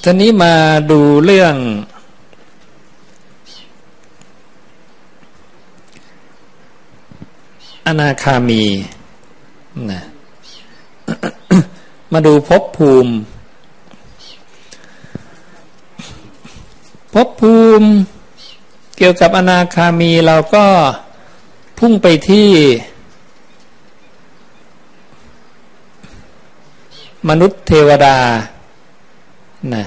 ทีนี้มาดูเรื่องอนาคามีนะ มาดูภพภูมิเกี่ยวกับอนาคามีเราก็พุ่งไปที่มนุษย์เทวดานะ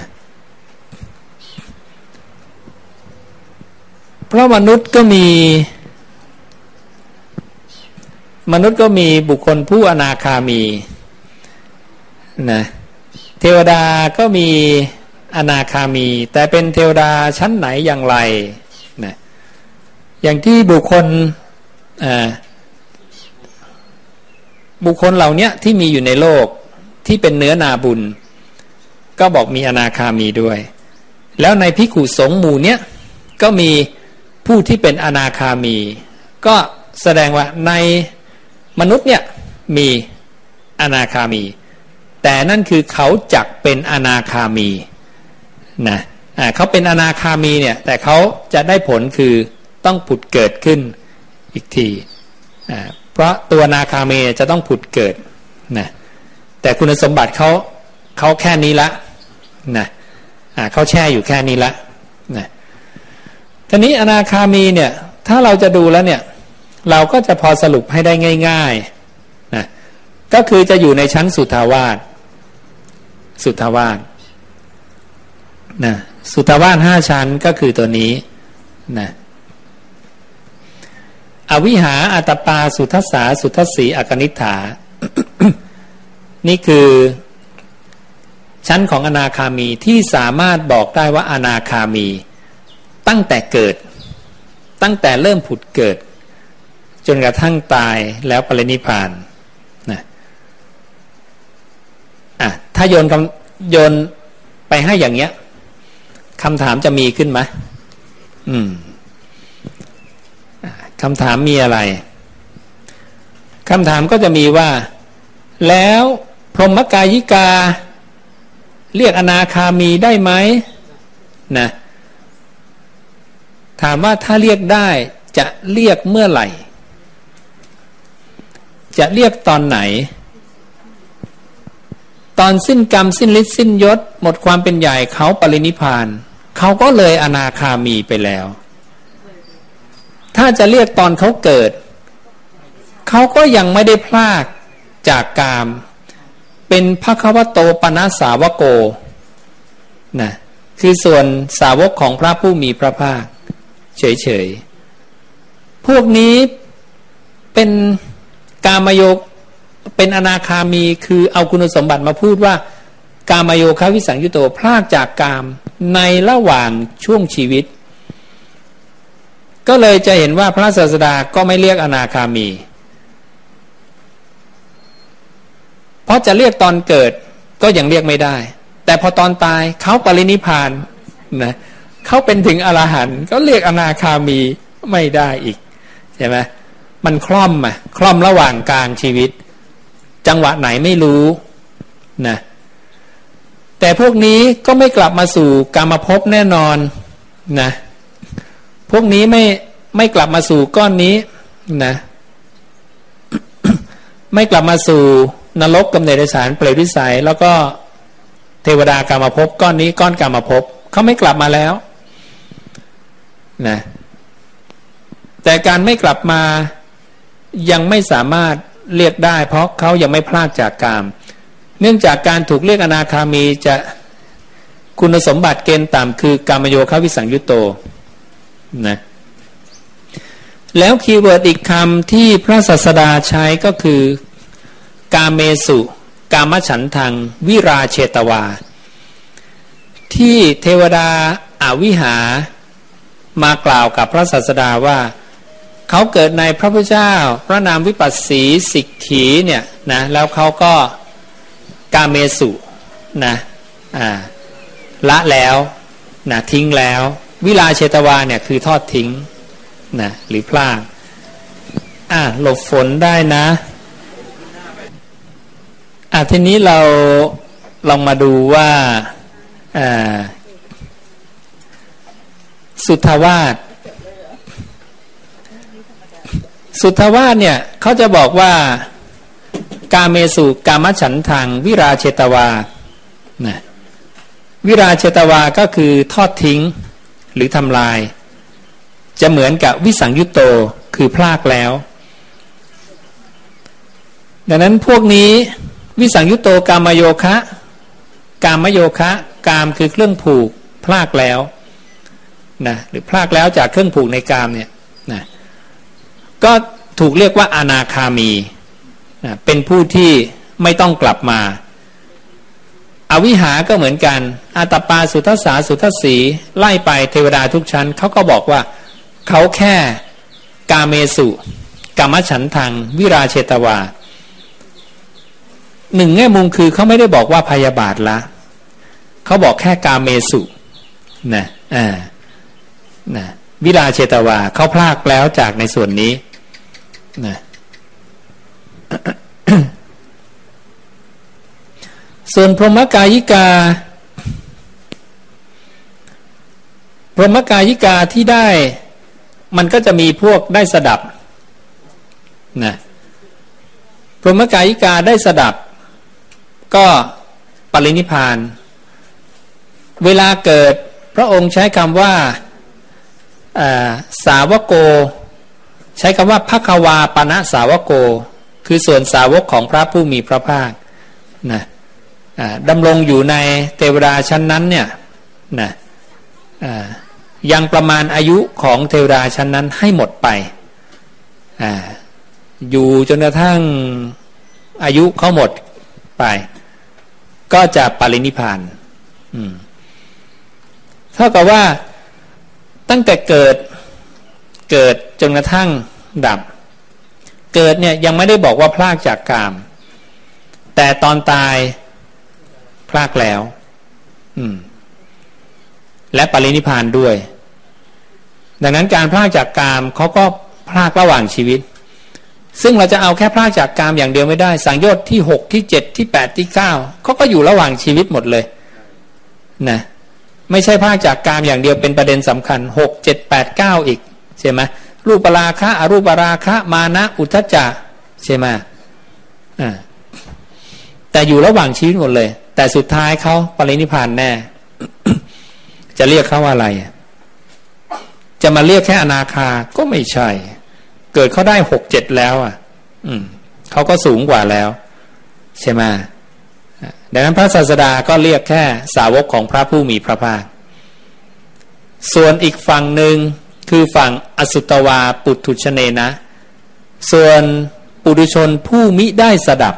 เพราะมนุษย์ก็มีบุคคลผู้อนาคามีนะเทวดาก็มีอนาคามีแต่เป็นเทวดาชั้นไหนอย่างไรนะอย่างที่บุคคลเหล่านี้ที่มีอยู่ในโลกที่เป็นเนื้อนาบุญก็บอกมีอนาคามีด้วยแล้วในภิกขุสงฆ์หมู่เนี้ยก็มีผู้ที่เป็นอนาคามีก็แสดงว่าในมนุษย์เนี่ยมีอนาคามีแต่นั่นคือเขาจักเป็นอนาคามีนะเขาเป็นอนาคามีเนี่ยแต่เขาจะได้ผลคือต้องผุดเกิดขึ้นอีกทีเพราะตัวอนาคามีจะต้องผุดเกิดนะแต่คุณสมบัติเขาแค่นี้ละนะเขาแช่อยู่แค่นี้ละนะทีนี้อนาคามีเนี่ยถ้าเราจะดูแล้วเนี่ยเราก็จะพอสรุปให้ได้ง่ายๆนะก็คือจะอยู่ในชั้นสุทธาวาสนะสุทธาวาส5ชั้นก็คือตัวนี้นะอวิหาอัตตปาสุทัสสาสุทัสสีอกนิฏฐา นี่คือชั้นของอนาคามีที่สามารถบอกได้ว่าอนาคามีตั้งแต่เกิดตั้งแต่เริ่มผุดเกิดจนกระทั่งตายแล้วปรินิพพานนะถ้าโยนไปให้อย่างเงี้ยคำถามจะมีขึ้นไหมคำถามมีอะไรคำถามก็จะมีว่าแล้วพรหมกายิกาเรียกอนาคามีได้ไหมนะถามว่าถ้าเรียกได้จะเรียกเมื่อไหร่จะเรียกตอนไหนตอนสิ้นกรรมสิ้นฤทธิ์สิ้นยศหมดความเป็นใหญ่เขาปรินิพพานเขาก็เลยอนาคามีไปแล้วถ้าจะเรียกตอนเขาเกิดเขาก็ยังไม่ได้พลากจากกามเป็นภควโตปนสาวโกนะคือส่วนสาวกของพระผู้มีพระภาคเฉยๆพวกนี้เป็นกามโยคเป็นอนาคามีคือเอาคุณสมบัติมาพูดว่ากามโยคะวิสังยุตโตพลากจากกามในระหว่างช่วงชีวิตก็เลยจะเห็นว่าพระศาสดาก็ไม่เรียกอนาคามีเพราะจะเรียกตอนเกิดก็ยังเรียกไม่ได้แต่พอตอนตายเขาปรินิพพานนะเขาเป็นถึงอรหันต์ก็เรียกอนาคามีไม่ได้อีกใช่ไหมมันคล่อมระหว่างกลางชีวิตจังหวะไหนไม่รู้นะแต่พวกนี้ก็ไม่กลับมาสู่กามภพแน่นอนนะพวกนี้ไม่กลับมาสู่ก้อนนี้นะ ไม่กลับมาสู่นรกกำเนิดเดรัจฉานเปรตวิสัยแล้วก็เทวดากามภพก้อนนี้ก้อนกามภพเขาไม่กลับมาแล้วนะแต่การไม่กลับมายังไม่สามารถเรียกได้เพราะเขายังไม่พลากจากกามเนื่องจากการถูกเรียกอนาคามีจะคุณสมบัติเกณฑ์ต่ำคือกามโยคะวิสังยุตโตนะแล้วคีย์เวิร์ดอีกคำที่พระศาสดาใช้ก็คือกาเมสุกามฉันทังวิราเชตวาที่เทวดาอวิหามากล่าวกับพระศาสดาว่าเขาเกิดในพระพุทธเจ้าพระนามวิปัสสีสิกขีเนี่ยนะแล้วเขาก็กาเมสุนะละแล้วนะทิ้งแล้ววิราเชตวาเนี่ยคือทอดทิ้งนะหรือพลาดหลบฝนได้นะทีนี้เราลองมาดูว่าสุทธวาสเนี่ยเขาจะบอกว่ากาเมสุกามฉันทังวิราเชตวานะวิราเชตวาก็คือทอดทิ้งหรือทำลายจะเหมือนกับวิสังยุตโตคือพลากแล้วดังนั้นพวกนี้วิสังยุตโตกามโยคะกามโยคะกามคือเครื่องผูกพลากแล้วนะหรือพลากแล้วจากเครื่องผูกในกามเนี่ยนะก็ถูกเรียกว่าอนาคามีนะเป็นผู้ที่ไม่ต้องกลับมาอวิหาก็เหมือนกันอาตปาสุทัสสาสุทัสสีไล่ไปเทวดาทุกชั้นเขาก็บอกว่าเขาแค่กาเมสุกามฉันทังวิราเชตวาหนึ่งแง่มุมคือเขาไม่ได้บอกว่าพยาบาทละเขาบอกแค่กาเมสุนะนะวิราเชตวาเขาพลากแล้วจากในส่วนนี้นะส่วนพรหมกายิกาที่ได้มันก็จะมีพวกได้สดับนะพรหมกายิกาได้สดับก็ปรินิพพานเวลาเกิดพระองค์ใช้คำว่าสาวโกใช้คำว่าภควาปณะสาวโกคือส่วนสาวกของพระผู้มีพระภาคนะดำรงอยู่ในเทวดาชั้นนั้นเนี่ยนะยังประมาณอายุของเทวดาชั้นนั้นให้หมดไปอยู่จนกระทั่งอายุเขาหมดไปก็จะปรินิพพานเท่ากับว่าตั้งแต่เกิดจนกระทั่งดับเกิดเนี่ยยังไม่ได้บอกว่าพรากจากกามแต่ตอนตายพรากแล้วและปรินิพพานด้วยดังนั้นการพรากจากกามเขาก็พรากระหว่างชีวิตซึ่งเราจะเอาแค่พรากจากกามอย่างเดียวไม่ได้สังโยชน์ที่6ที่7ที่8ที่9เขาก็อยู่ระหว่างชีวิตหมดเลยนะไม่ใช่พรากจากกามอย่างเดียวเป็นประเด็นสำคัญ6 7 8 9อีกใช่ไหมรูปราคะอรูปราคะมานะอุทธัจจะใช่ไหมแต่อยู่ระหว่างชีวิตหมดเลยแต่สุดท้ายเขาปรินิพพานแน่ จะเรียกเขาว่าอะไรจะมาเรียกแค่อนาคาก็ไม่ใช่เกิดเขาได้6 7แล้วเขาก็สูงกว่าแล้วใช่ไหมดังนั้นพระศาสดาก็เรียกแค่สาวกของพระผู้มีพระภาคส่วนอีกฝั่งหนึ่งคือฝั่งอสุตวาปุถุชเนนะส่วนปุถุชนผู้มิได้สดับ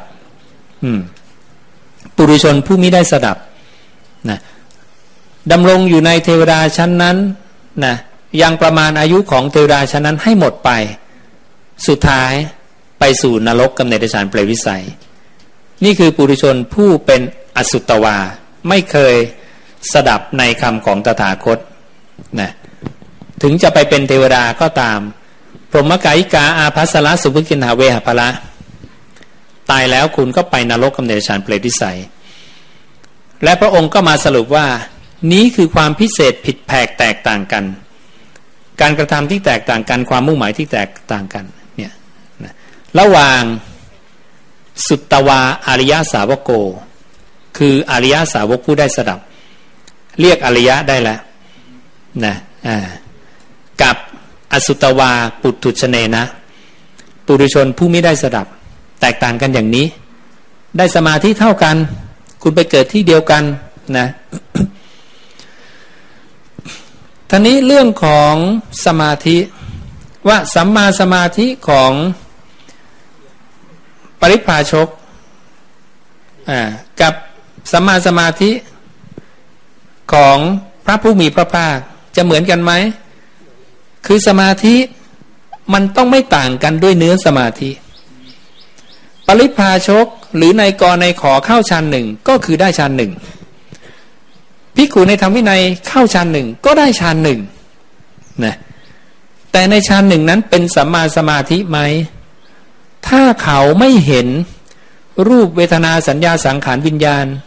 ปุถุชนผู้มิได้สดับนะดำรงอยู่ในเทวดาชั้นนั้นนะยังประมาณอายุของเทวดาชั้นนั้นให้หมดไปสุดท้ายไปสู่นรกกำเนิดเดรัจฉานเปรตวิสัยนี่คือปุถุชนผู้เป็นอสุตวาไม่เคยสดับในคำของตถาคตนะถึงจะไปเป็นเทวดาก็ตามพรหมกายิกาอาภัสสระสุภกินหาเวหภละตายแล้วคุณก็ไปนรกกำเนิดเดรัจฉานเปรตวิสัยและพระองค์ก็มาสรุปว่านี้คือความพิเศษผิดแผกแตกต่างกันการกระทำที่แตกต่างกันความมุ่งหมายที่แตกต่างกันเนี่ยนะระหว่างสุตตวาอริยสาวโกคืออริยสาวกผู้ได้สดับเรียกอริยะได้แล้วนะกับอสุตวาปุถุชเนนะปุถุชนผู้ไม่ได้สดับแตกต่างกันอย่างนี้ได้สมาธิเท่ากันคุณไปเกิดที่เดียวกันนะ ทีนี้เรื่องของสมาธิว่าสัมมาสมาธิของปริพพาชกกับสัมมาสมาธิของพระผู้มีพระภาคจะเหมือนกันไหมคือสมาธิมันต้องไม่ต่างกันด้วยเนื้อสมาธิปริพพาชกหรือในกรในขอเข้าฌานหนึ่งก็คือได้ฌานหนึ่งภิกขุในธรรมวินัยเข้าฌานหนึ่งก็ได้ฌานหนึ่งนะแต่ในฌานหนึ่งนั้นเป็นสัมมาสมาธิไหมถ้าเขาไม่เห็นรูปเวทนาสัญญาสังขารวิญญาณ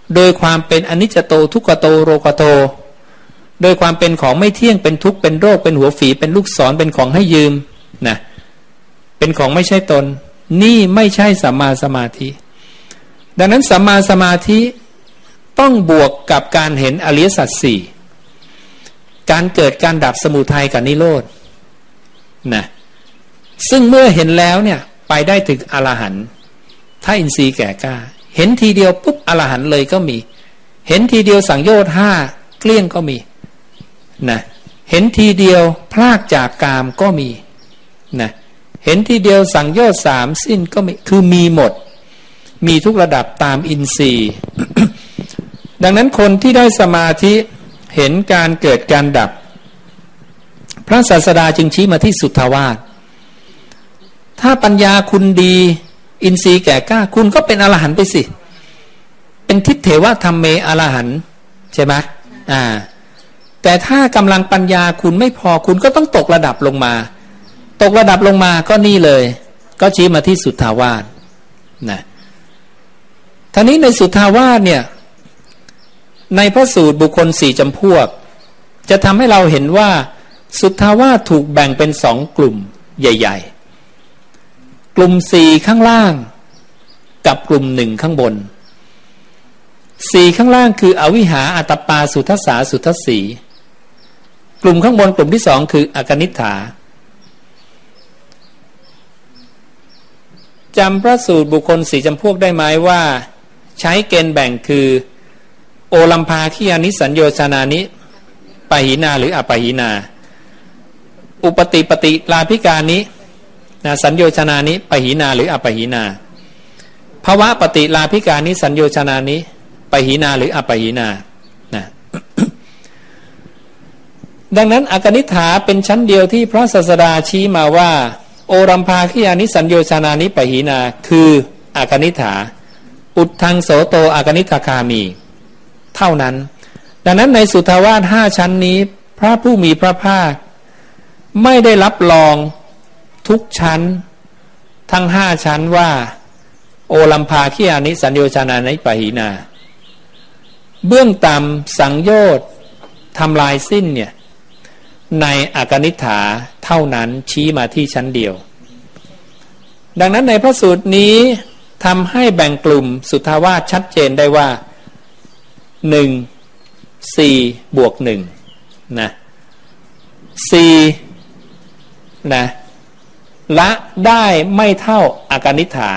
โดยความเป็นอนิจจโตทุกขโตโรคโตโดยความเป็นของไม่เที่ยงเป็นทุกข์เป็นโรคเป็นหัวฝีเป็นลูกศรเป็นของให้ยืมนะเป็นของไม่ใช่ตนนี่ไม่ใช่สัมมาสมาธิดังนั้นสัมมาสมาธิต้องบวกกับการเห็นอริยสัจสี่การเกิดการดับสมุทัยกับนิโรธนะซึ่งเมื่อเห็นแล้วเนี่ยไปได้ถึงอรหันต์ถ้าอินทรีย์แก่กล้าเห็นทีเดียวปุ๊บอรหันต์เลยก็มีเห็นทีเดียวสังโยชน์5เกลี้ยงก็มีนะเห็นทีเดียวพรากจากกามก็มีนะเห็นทีเดียวสังโยชน์3สิ้นก็มีคือมีหมดมีทุกระดับตามอินทรีย์ ดังนั้นคนที่ได้สมาธิเห็นการเกิดการดับพระศาสดาจึงชี้มาที่สุทธาวาสถ้าปัญญาคุณดีอินทรีย์แก่กล้าคุณก็เป็นอรหันต์ไปสิเป็นทิฏเถวะธรรมเมอรหันต์ใช่ไหมแต่ถ้ากำลังปัญญาคุณไม่พอคุณก็ต้องตกระดับลงมาตกระดับลงมาก็นี่เลยก็ชี้มาที่สุทธาวาสนะท่านี้ในสุทธาวาสเนี่ยในพระสูตรบุคคล4จำพวกจะทำให้เราเห็นว่าสุทธาวาสถูกแบ่งเป็น2กลุ่มใหญ่ๆกลุ่ม4ข้างล่างกับกลุ่ม1ข้างบน4ข้างล่างคืออวิหาอัตตปาสุทัสสาสุทัสสีกลุ่มข้างบนกลุ่มที่2คืออกนิฏฐาจำพระสูตรบุคคล4จำพวกได้ไหมว่าใช้เกณฑ์แบ่งคือโอลัมภาคียานิสัญโยชนานิปหินาหรืออปหินาอุปติปฏิลาภิกานิสัญโยชนานิปหินาหรืออปหินาภวะปฏิลาภิกานิสัญโยชนานิปหินาหรืออปหินานะ ดังนั้นอกนิฏฐาเป็นชั้นเดียวที่พระศาสดาชี้มาว่าโอรัมภาคียานิสัญโยชนานิปหินาคืออกนิฏฐาอุทธังโสโตอกนิฏฐคามีเท่านั้นดังนั้นในสุทธาวาส5ชั้นนี้พระผู้มีพระภาคไม่ได้รับรองทุกชั้นทั้ง5ชั้นว่าโอลัมภาคียานิสัญโยชนานิปหินาเบื้องต่ำสังโยชน์ทำลายสิ้นเนี่ยในอกนิฏฐาเท่านั้นชี้มาที่ชั้นเดียวดังนั้นในพระสูตรนี้ทำให้แบ่งกลุ่มสุทธาวาสชัดเจนได้ว่า1 4 บวก 1นะ4นะละได้ไม่เท่าอกนิฏฐา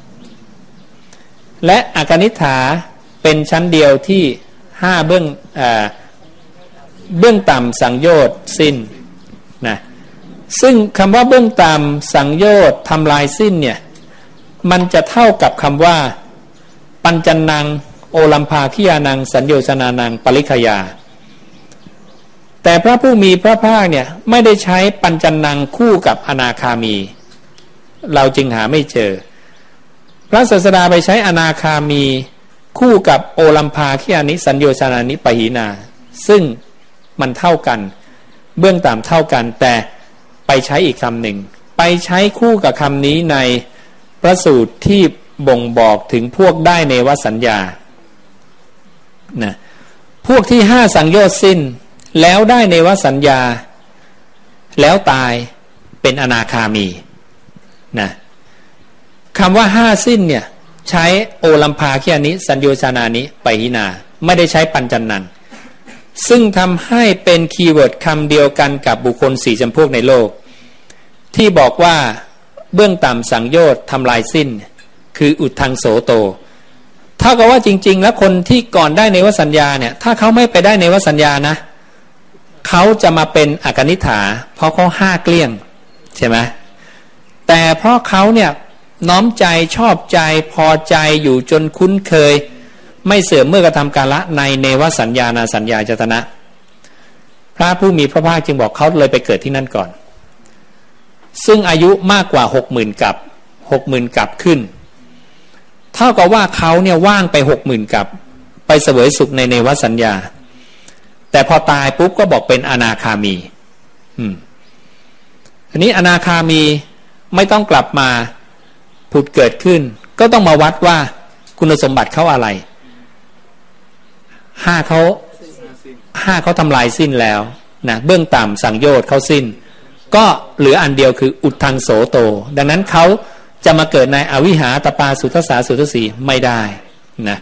และอกนิฏฐาเป็นชั้นเดียวที่5เบื้องต่ำสังโยชน์สิ้นนะซึ่งคำว่าเบื้องต่ำสังโยชน์ทำลายสิ้นเนี่ยมันจะเท่ากับคำว่าปัญจนังโอลัมภาคียานังสัญโยชนานังปริคยาแต่พระผู้มีพระภาคเนี่ยไม่ได้ใช้ปัญจนังคู่กับอนาคามีเราจึงหาไม่เจอพระศาสดาไปใช้อนาคามีคู่กับโอลัมภาคียานิสัญโยชนานิปหินาซึ่งมันเท่ากันเบื้องต่ำเท่ากันแต่ไปใช้อีกคำหนึ่งไปใช้คู่กับคำนี้ในพระสูตรที่บ่งบอกถึงพวกได้เนวสัญญานะพวกที่5สังโยชน์สิ้นแล้วได้เนวสัญญาแล้วตายเป็นอนาคามีนะคำว่า5สิ้นเนี่ยใช้โอลัมภาคียานิสัญโยชนานิปหินาไม่ได้ใช้ปัญจนังซึ่งทำให้เป็นคีย์เวิร์ดคำเดียวกันกับบุคคล4จำพวกในโลกที่บอกว่าเบื้องต่ำสังโยชน์ทำลายสิ้นคืออุทธังโสโตเท่ากับว่าจริงๆแล้วคนที่ก่อนได้เนวสัญญาเนี่ยถ้าเขาไม่ไปได้เนวสัญญานะเขาจะมาเป็นอกนิฏฐาเพราะเขา5เกลี้ยงใช่ไหมแต่เพราะเขาเนี่ยน้อมใจชอบใจพอใจอยู่จนคุ้นเคยไม่เสื่อมเมื่อกระทำกาละในเนวสัญญานาสัญญาจตนะพระผู้มีพระภาคจึงบอกเขาเลยไปเกิดที่นั่นก่อนซึ่งอายุมากกว่า 60,000 กับ 60,000 กับขึ้นเท่ากับว่าเขาเนี่ยว่างไป 60,000 กับไปเสวยสุขในเนวสัญญาแต่พอตายปุ๊บก็บอกเป็นอนาคามีทีนี้อนาคามีไม่ต้องกลับมาผุดเกิดขึ้นก็ต้องมาวัดว่าคุณสมบัติเขาอะไรเขาทำลายสิ้นแล้วนะเบื้องต่ำสังโยชน์เขาสิ้นก็เหลืออันเดียวคืออุทธังโสโตดังนั้นเขาจะมาเกิดในอวิหาตปาสุทัสสาสุทัสสีไม่ได้นะ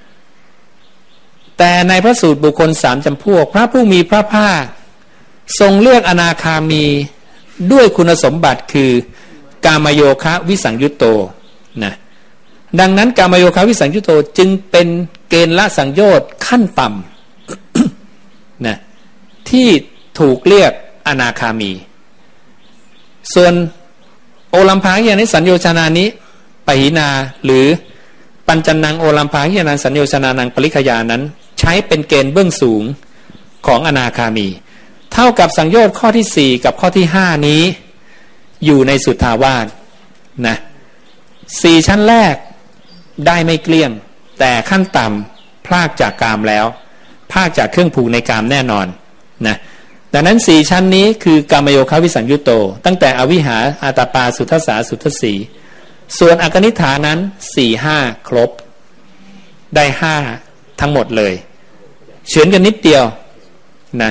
แต่ในพระสูตรบุคคล3จำพวกพระผู้มีพระภาคทรงเลือกอนาคามีด้วยคุณสมบัติคือกามโยคะวิสังยุตโตนะดังนั้นกามโยคะวิสังยุตโตจึงเป็นเกณฑ์ละสังโยชน์ขั้นต่ำนะที่ถูกเรียกอนาคามีส่วนโอลัมภาหิยานิสัญโยชนานิปหินาหรือปัญจนังโอลัมภาหิยานังสัญโยชนานังปริคยานั้นใช้เป็นเกณฑ์เบื้องสูงของอนาคามีเท่ากับสังโยชน์ข้อที่4กับข้อที่5นี้อยู่ในสุทธาวาสนะ4ชั้นแรกได้ไม่เกลี้ยงแต่ขั้นต่ำพรากจากกามแล้วพรากจากเครื่องผูกในกามแน่นอนนะดังนั้น4ชั้นนี้คือกามโยคะวิสังยุตโตตั้งแต่อวิหาอาตาปาสุทัสสาสุทัสสีส่วนอกนิฐานั้น 4-5 ครบได้5ทั้งหมดเลยเฉือนกันนิดเดียวนะ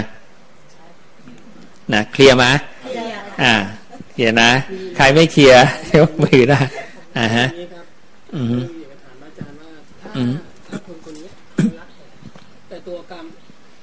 เคลียร์ไหมเคลียร์นะใครไม่เคลียร์ยกมือได้ฮะถ้าคนนี้แต่ตัวกรรม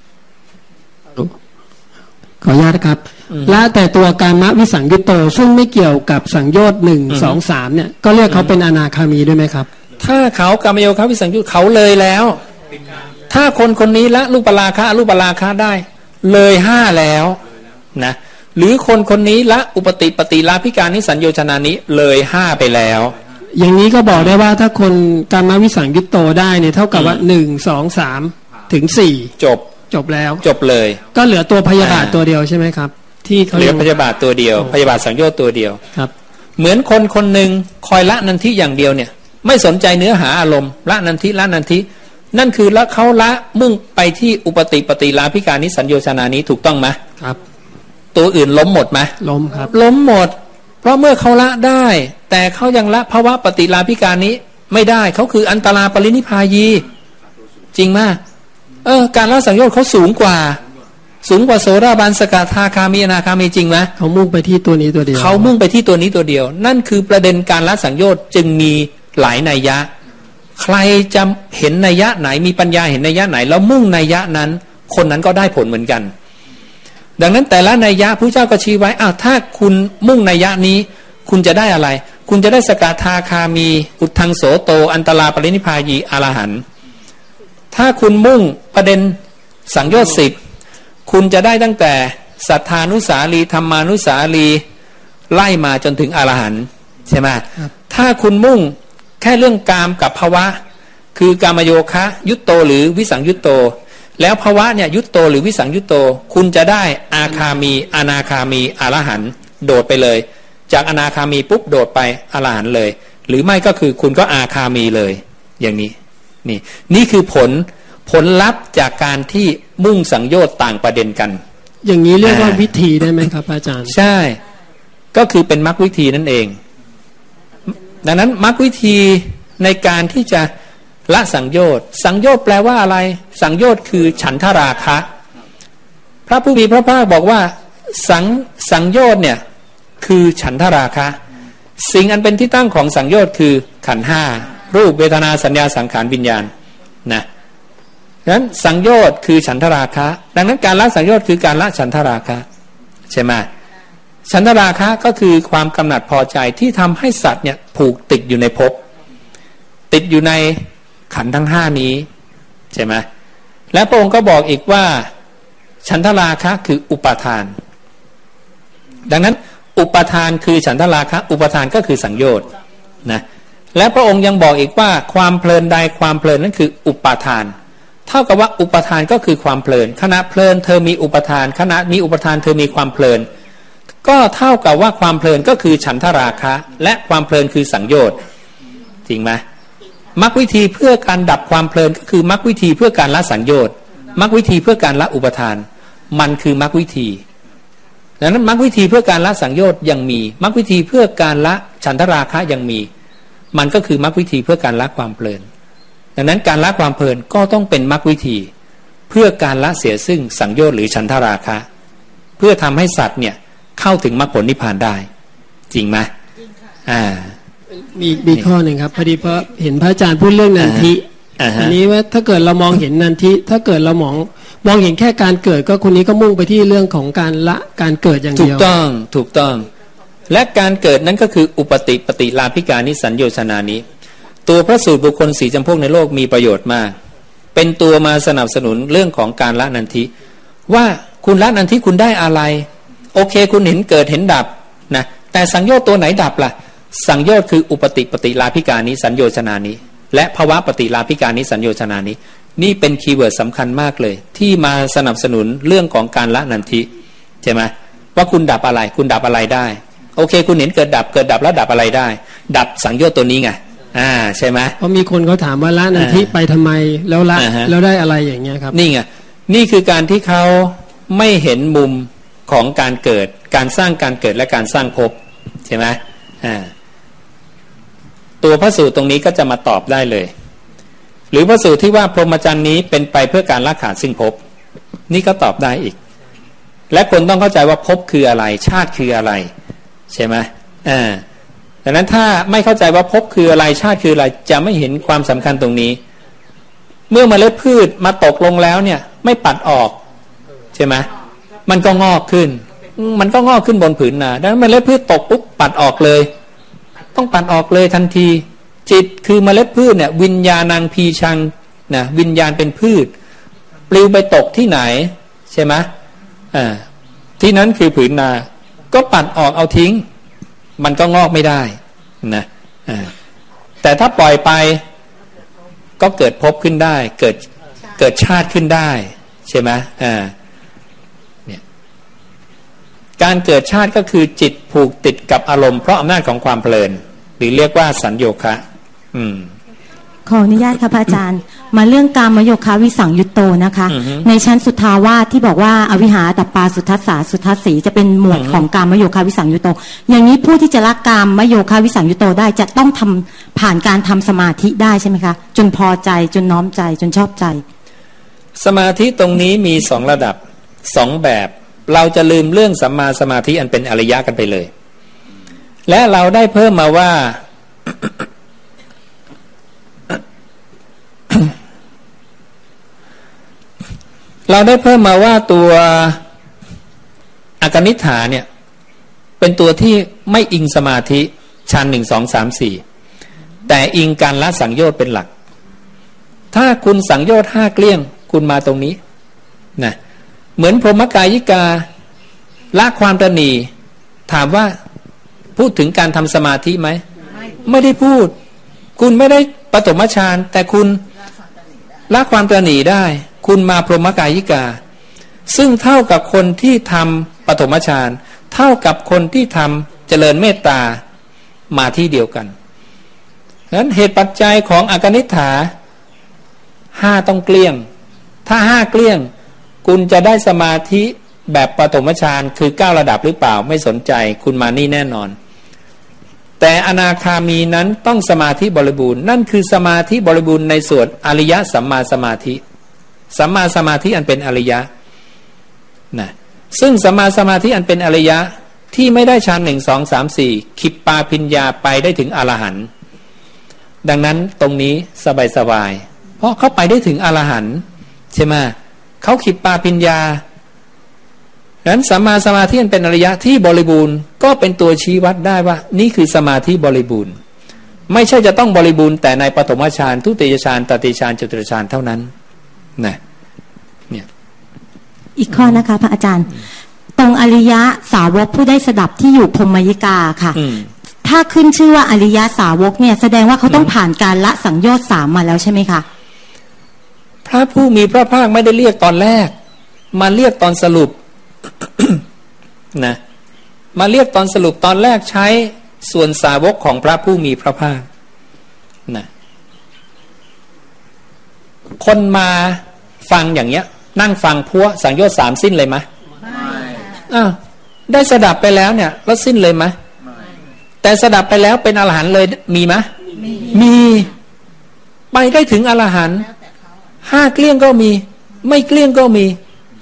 ขออนุญาตครับละแต่ตัวกามวิสังยุตโตซึ่งไม่เกี่ยวกับสังโยชน์1 2 3เนี่ยก็เรียกเขาเป็นอนาคามีด้วยไหมครับถ้าเขากามโยคะวิสังยุตเขาเลยแล้วถ้าคนนี้ละรูปราคะอรูปราคะได้เลย5แล้วนะหรือคนนี้ละอุปติปฏิลาภิการนิสัญโยชนานี้เลย5ไปแล้วอย่างนี้ก็บอกได้ว่าถ้าคนกามวิสังยุตโตได้เนี่ยเท่ากับว่า1 2 3ถึง4จบแล้วจบเลยก็เหลือตัวพยาบาทตัวเดียวใช่ไหมครับที่เขาเหลือพยาบาทตัวเดียวพยาบาทสังโยชน์ตัวเดียวครับเหมือนคนหนึ่งคอยละนันทิอย่างเดียวเนี่ยไม่สนใจเนื้อหาอารมณ์ละนันทินั่นคือละเขาละมุ่งไปที่อุปติปฏิลาภิการนิสัญโยชนานี้ถูกต้องไหมครับตัวอื่นล้มหมดไหมล้มครับล้มหมดเพราะเมื่อเขาละได้แต่เขายังละภาวะปฏิลาภิการนี้ไม่ได้เขาคืออันตราปรินิพพายีจริงมากการละสังโยชน์เขาสูงกว่าโสดาบันสกทาคามีอนาคามีจริงไหมเขามุ่งไปที่ตัวนี้ตัวเดียวเขามุ่งไปที่ตัวนี้ตัวเดียวนั่นคือประเด็นการละสังโยชน์จึงมีหลายนัยยะใครจะเห็นนัยยะไหนมีปัญญาเห็นนัยยะไหนแล้วมุ่งนัยยะนั้นคนนั้นก็ได้ผลเหมือนกันดังนั้นแต่ละนัยยะพระเจ้าก็ชี้ไว้ถ้าคุณมุ่งนัยยะนี้คุณจะได้อะไรคุณจะได้สกทาคามีอุทธังโสโตอันตราปรินิพพายีอรหันต์ถ้าคุณมุ่งประเด็นสังโยชน์10คุณจะได้ตั้งแต่สัทธานุสาลีธรรมานุสาลีไล่มาจนถึงอรหันต์ใช่ไหมถ้าคุณมุ่งแค่เรื่องกามกับภวะคือกามโยคะยุตโตหรือวิสังยุตโตแล้วภวะเนี่ยยุตโตหรือวิสังยุตโตคุณจะได้อาคามีอนาคามีอรหันต์โดดไปเลยจากอนาคามีปุ๊บโดดไปอรหันต์เลยหรือไม่ก็คือคุณก็อาคามีเลยอย่างนี้นี่คือผลลัพธ์จากการที่มุ่งสังโยชน์ต่างประเด็นกันอย่างนี้เรียกว่าวิธีได้ไหมครับอาจารย์ใช่ก็คือเป็นมรรควิธีนั่นเองดังนั้นมรรควิธีในการที่จะละสังโยชน์แปลว่าอะไรสังโยชน์คือฉันทราคะพระผู้มีพระภาคบอกว่าสังโยชน์เนี่ยคือฉันทราคะสิ่งอันเป็นที่ตั้งของสังโยชน์คือขันธ์5รูปเวทนาสัญญาสังขารวิญญาณนะดังนั้นสังโยชน์คือฉันทราคะดังนั้นการละสังโยชน์คือการละฉันทราคะใช่ไหมฉันทราคะก็คือความกำหนัดพอใจที่ทำให้สัตว์เนี่ยผูกติดอยู่ในภพติดอยู่ในขันธ์ทั้ง5นี้ใช่ไหมและพระองค์ก็บอกอีกว่าฉันทราคะคืออุปาทานดังนั้นอุปาทานคือฉันทราคะอุปาทานก็คือสังโยชน์นะและพระองค์ยังบอกอีกว่าความเพลินใดความเพลินนั้นคืออุปาทานเท่ากับว่าอุปาทานก็คือความเพลินขณะเพลินเธอมีอุปาทานขณะมีอุปาทานเธอมีความเพลินก็เท่ากับว่าความเพลินก็คือฉันทราคะและความเพลินคือสังโยชน์จริงไหมมรรควิธีเพื่อการดับความเพลินก็คือมรรควิธีเพื่อการละสังโยชน์มรรควิธีเพื่อการละอุปาทานมันคือมรรควิธีดังนั้นมรรควิธีเพื่อการละสังโยชน์ยังมีมรรควิธีเพื่อการละฉันทราคะยังมีมันก็คือมรรควิธีเพื่อการละความเพลินดังนั้นการละความเพลินก็ต้องเป็นมรรควิธีเพื่อการละเสียซึ่งสังโยชน์หรือฉันทราคะเพื่อทำให้สัตว์เนี่ยเข้าถึงมรรคผลนิพพานได้จริงไหมมีข้อหนึ่งครับพอดีเพราะเห็นพระอาจารย์พูดเรื่องนันทิอันนี้ว่าถ้าเกิดเรามองเห็นนันทิถ้าเกิดเรามองเห็นแค่การเกิดก็คนนี้ก็มุ่งไปที่เรื่องของการละการเกิดอย่างเดียวถูกต้องและการเกิดนั้นก็คืออุปติปฏิลาภิกานิสัญโยชนานี้ตัวพระสูตรบุคคล4จำพวกในโลกมีประโยชน์มากเป็นตัวมาสนับสนุนเรื่องของการละนันทิว่าคุณละนันทิคุณได้อะไรโอเคคุณเห็นเกิดเห็นดับนะแต่สังโยชน์ตัวไหนดับล่ะสังโยชน์คืออุปติปฏิลาภิกานิสัญโยชนานี้และภวะปฏิลาภิกานิสัญโยชนานี้นี่เป็นคีย์เวิร์ดสำคัญมากเลยที่มาสนับสนุนเรื่องของการละนันทิใช่ไหมว่าคุณดับอะไรคุณดับอะไรได้โอเคคุณเห็นเกิดดับแล้วดับอะไรได้ดับสังโยชน์ตัวนี้ไงใช่ไหมเพราะมีคนเขาถามว่าละนันทิไปทำไมแล้วละแล้วได้อะไรอย่างเงี้ยครับนี่ไงนี่คือการที่เขาไม่เห็นมุมของการเกิดการสร้างการเกิดและการสร้างภพใช่ไหมตัวพระสูตรตรงนี้ก็จะมาตอบได้เลยหรือพระสูตรที่ว่าพรหมจรรย์นี้เป็นไปเพื่อการละขาดซึ่งภพนี่ก็ตอบได้อีกและคนต้องเข้าใจว่าภพคืออะไรชาติคืออะไรใช่ไหมดังนั้นถ้าไม่เข้าใจว่าภพคืออะไรชาติคืออะไรจะไม่เห็นความสำคัญตรงนี้เมื่อเมล็ดพืชมาตกลงแล้วเนี่ยไม่ปัดออกใช่ไหมมันก็งอกขึ้นบนผืนนาดังนั้นเมล็ดพืชตกปุ๊บปัดออกเลยต้องปัดออกเลยทันทีจิตคือเมล็ดพืชเนี่ยวิญญาณังพีชังนะวิญญาณเป็นพืชปลิวไปตกที่ไหนใช่ไหมที่นั้นคือผืนนาก็ปัดออกเอาทิ้งมันก็งอกไม่ได้นะแต่ถ้าปล่อยไปก็เกิดภพขึ้นได้เกิดชาติขึ้นได้ใช่ไหมเนี่ยการเกิดชาติก็คือจิตผูกติดกับอารมณ์เพราะอำนาจของความเพลินหรือเรียกว่าสัญโยคะขออนุญาตค่ะพระอาจารย์มาเรื่องกามโยคะวิสังยุตโตนะคะในชั้นสุทธาวาสที่บอกว่าอวิหาตัปปาสุทัสสาสุทัสสีจะเป็นหมวดของกามโยคะวิสังยุตโตอย่างนี้ผู้ที่จะละกามโยคะวิสังยุตโตได้จะต้องทำผ่านการทำสมาธิได้ใช่ไหมคะจนพอใจจนน้อมใจจนชอบใจสมาธิตรงนี้มี2ระดับ2แบบเราจะลืมเรื่องสัมมาสมาธิอันเป็นอริยะกันไปเลยและเราได้เพิ่มมาว่าตัวอกนิฏฐาเนี่ยเป็นตัวที่ไม่อิงสมาธิชั้น1 2 3 4แต่อิงการละสังโยชน์เป็นหลักถ้าคุณสังโยชน์5เกลี้ยงคุณมาตรงนี้นะเหมือนพรหมกายิกาละความตนีถามว่าพูดถึงการทำสมาธิไหมไม่ได้พูดคุณไม่ได้ปฐมฌานแต่คุณละความตนีได้คุณมาพรหมกายิกาซึ่งเท่ากับคนที่ทำปฐมฌานเท่ากับคนที่ทำเจริญเมตตามาที่เดียวกันฉะนั้นเหตุปัจจัยของอกนิฏฐา5ต้องเกลี้ยงถ้า5เกลี้ยงคุณจะได้สมาธิแบบปฐมฌานคือ9ระดับหรือเปล่าไม่สนใจคุณมานี่แน่นอนแต่อนาคามีนั้นต้องสมาธิบริบูรณ์นั่นคือสมาธิบริบูรณ์ในส่วนอริยสัมมาสมาธิสัมมาสมาธิอันเป็นอริยะนะซึ่งสัมมาสมาธิอันเป็นอริยะที่ไม่ได้ฌาน1 2 3 4ขิปปาภิญญาไปได้ถึงอรหันต์ดังนั้นตรงนี้สบายๆเพราะเขาไปได้ถึงอรหันต์ใช่ไหมเขาขิปปาภิญญาดังนั้นสัมมาสมาธิอันเป็นอริยะที่บริบูรณ์ก็เป็นตัวชี้วัดได้ว่านี่คือสมาธิบริบูรณ์ไม่ใช่จะต้องบริบูรณ์แต่ในปฐมฌานทุติยฌานตติยฌานจตุตฌานเท่านั้นนะเนี่ยอีกข้อนะคะพระอาจารย์ตรงอริยะสาวกผู้ได้สดับที่อยู่พรหมยิกาค่ะถ้าขึ้นชื่อว่าอริยะสาวกเนี่ยแสดงว่าเขาต้องผ่านการละสังโยชน์3มาแล้วใช่ไหมคะพระผู้มีพระภาคไม่ได้เรียกตอนแรกมาเรียกตอนสรุป นะมาเรียกตอนสรุปตอนแรกใช้ส่วนสาวกของพระผู้มีพระภาคนะคนมาฟังอย่างเงี้ยนั่งฟังพัวสังโยชน์3สิ้นเลยไหมไม่ได้สดับไปแล้วเนี่ยแล้วสิ้นเลยไหมแต่สดับไปแล้วเป็นอรหันต์เลยมีไหมมีไปได้ถึงอรหันต์5เกลี้ยงก็มีไม่เกลี้ยงก็มี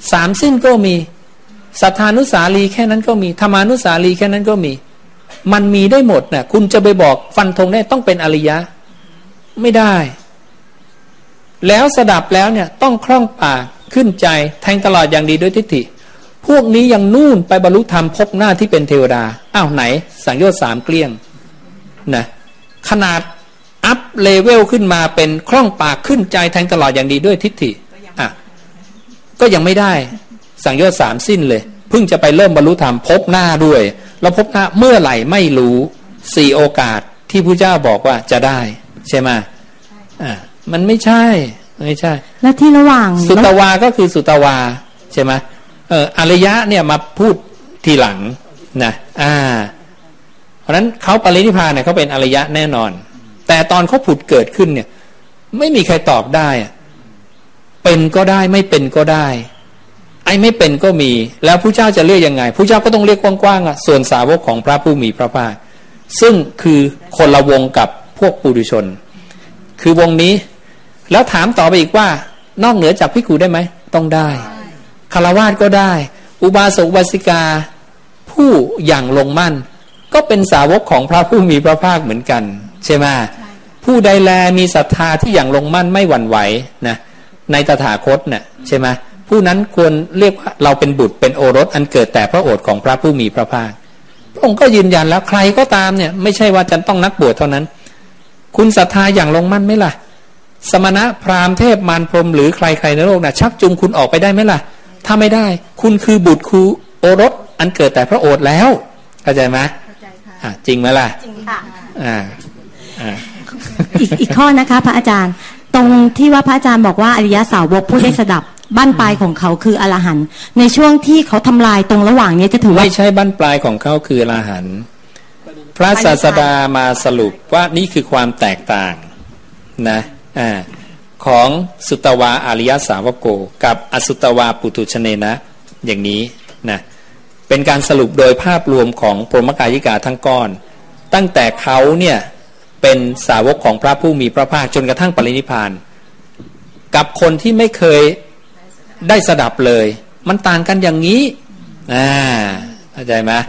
3สิ้นก็มีสัทธานุสาลีแค่นั้นก็มีธรรมานุสาลีแค่นั้นก็มีมันมีได้หมดน่ะคุณจะไปบอกฟันธงได้ต้องเป็นอริยะไม่ได้แล้วสดับแล้วเนี่ยต้องคล่องปากขึ้นใจแทงตลอดอย่างดีด้วยทิฏฐิพวกนี้ยังนู่นไปบรรลุธรรมพบหน้าที่เป็นเทวดาอ้าวไหนสังโยชน์3เกลี้ยงนะขนาดอัพเลเวลขึ้นมาเป็นคล่องปากขึ้นใจแทงตลอดอย่างดีด้วยทิฏฐิก็ยังไม่ได้สังโยชน์3สิ้นเลยเพิ่งจะไปเริ่มบรรลุธรรมพบหน้าด้วยแล้วพบหน้าเมื่อไหร่ไม่รู้4โอกาสที่พระเจ้าบอกว่าจะได้ใช่ไหมมันไม่ใช่แล้วที่ระหว่างสุตวาก็คือสุตวาใช่ไหมอริยะเนี่ยมาพูดทีหลังนะเพราะฉะนั้นเขาปรินิพพานเนี่ยเขาเป็นอริยะแน่นอนแต่ตอนเขาผุดเกิดขึ้นเนี่ยไม่มีใครตอบได้เป็นก็ได้ไม่เป็นก็ได้ไอ้ไม่เป็นก็มีแล้วพระเจ้าจะเรียกยังไงพระเจ้าก็ต้องเรียกกว้างๆส่วนสาวกของพระผู้มีพระภาคซึ่งคือคนละวงกับพวกปุถุชนคือวงนี้แล้วถามต่อไปอีกว่านอกเหนือจากภิกขุได้ไหมต้องได้ฆราวาสก็ได้อุบาสกอุบาสิกาผู้อย่างลงมั่นก็เป็นสาวกของพระผู้มีพระภาคเหมือนกันใช่ไหมผู้ใดแลมีศรัทธาที่อย่างลงมั่นไม่หวั่นไหวนะในตถาคตเนี่ยใช่ไหมผู้นั้นควรเรียกว่าเราเป็นบุตรเป็นโอรสอันเกิดแต่พระโอษฐ์ของพระผู้มีพระภาคพระองค์ก็ยืนยันแล้วใครก็ตามเนี่ยไม่ใช่ว่าจะต้องนักบวชเท่านั้นคุณศรัทธาอย่างลงมั่นไหมล่ะสมณะพราหมณ์เทพมารพรหมหรือใครๆในโลกน่ะชักจูงคุณออกไปได้ไหมล่ะถ้าไม่ได้คุณคือบุตรคือโอรสอันเกิดแต่พระโอษฐ์แล้วเข้าใจไหมเข้าใจค่ะจริงไหมล่ะจริงค่ะอีกข้อนะคะพระอาจารย์ตรงที่ว่าพระอาจารย์บอกว่าอริยสาวกผู้ได้สดับบั้นปลายของเขาคืออรหันต์ในช่วงที่เขาทำลายตรงระหว่างนี้จะถือว่าไม่ใช่บั้นปลายของเขาคืออรหันต์พระศาสดามาสรุปว่านี่คือความแตกต่างนะของสุตวาอริยสาวโกกับอสุตวาปุถุชเนนะอย่างนี้นะเป็นการสรุปโดยภาพรวมของพรหมกายิกาทั้งก้อนตั้งแต่เขาเนี่ยเป็นสาวกของพระผู้มีพระภาคจนกระทั่งปรินิพพานกับคนที่ไม่เคยได้สดับเลยมันต่างกันอย่างนี้เข้าใจไหม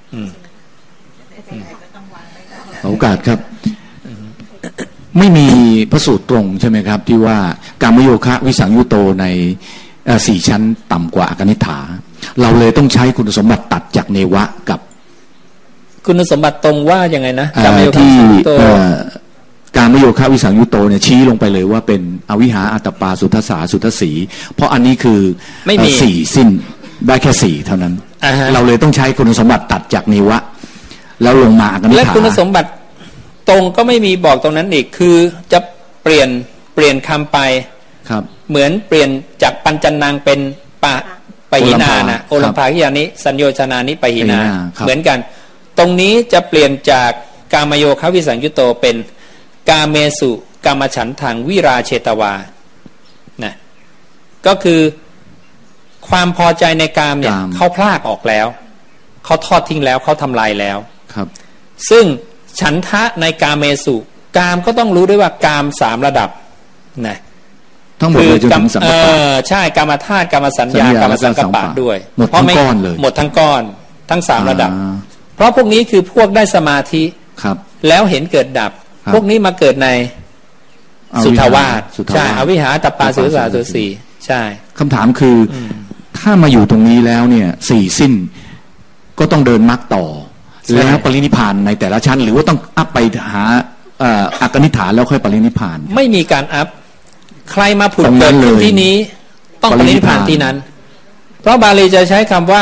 โอกาสครับไม่มีพระสูตรตรงใช่ไหมครับที่ว่ากามโยคะวิสังยุโตใน4ชั้นต่ำกว่าอกนิฏฐาเราเลยต้องใช้คุณสมบัติตัดจากเนวะกับคุณสมบัติตรงว่ายังไงนะกามโยคะวิสังยุโตกามโยคะวิสังยุโตเนี่ยชี้ลงไปเลยว่าเป็นอวิหาอัตตปาสุทัสสาสุทัสสีเพราะอันนี้คือ4สิ้นได้แค่4เท่านั้นเราเลยต้องใช้คุณสมบัติตัดจากเนวะแล้วลงมาอกนิฏฐาและคุณสมบัติตรงก็ไม่มีบอกตรงนั้นอีกคือจะเปลี่ยนคำไปครับเหมือนเปลี่ยนจากปัญจนังเป็นปหินานะโอลัมภาคิยานิสัญโยชนานิปหินาเหมือนกันตรงนี้จะเปลี่ยนจากกามโยคะวิสังยุโตเป็นกาเมสุกามฉันทังวิราเชตวานะก็คือความพอใจในกามเนี่ยเขาพลากออกแล้วเขาทอดทิ้งแล้วเขาทำลายแล้วครับซึ่งฉันทะในกาเมสุกามก็ต้องรู้ด้วยว่ากาม3ระดับนะทั้งหมดเลยจนถึงสังกัปปะใช่กามธาตุกามสัญญากามสังกัปปะด้วยหมดทั้งก้อนเลยหมดทั้งก้อนทั้ง3ระดับเพราะพวกนี้คือพวกได้สมาธิครับแล้วเห็นเกิดดับพวกนี้มาเกิดในสุทธาวาสใช่อวิหาตัปปาสุทธาสุสีใช่คำถามคือถ้ามาอยู่ตรงนี้แล้วเนี่ย4สิ้นก็ต้องเดินมรรคต่อแล้วปรินิพพานในแต่ละชั้นหรือว่าต้องอัพไปหาอกนิฏฐานแล้วค่อยปรินิพพานไม่มีการอัพใครมาผุดเกิดขึ้นที่นี้ต้องปรินิพพานที่นั้นเพราะบาลีจะใช้คำว่า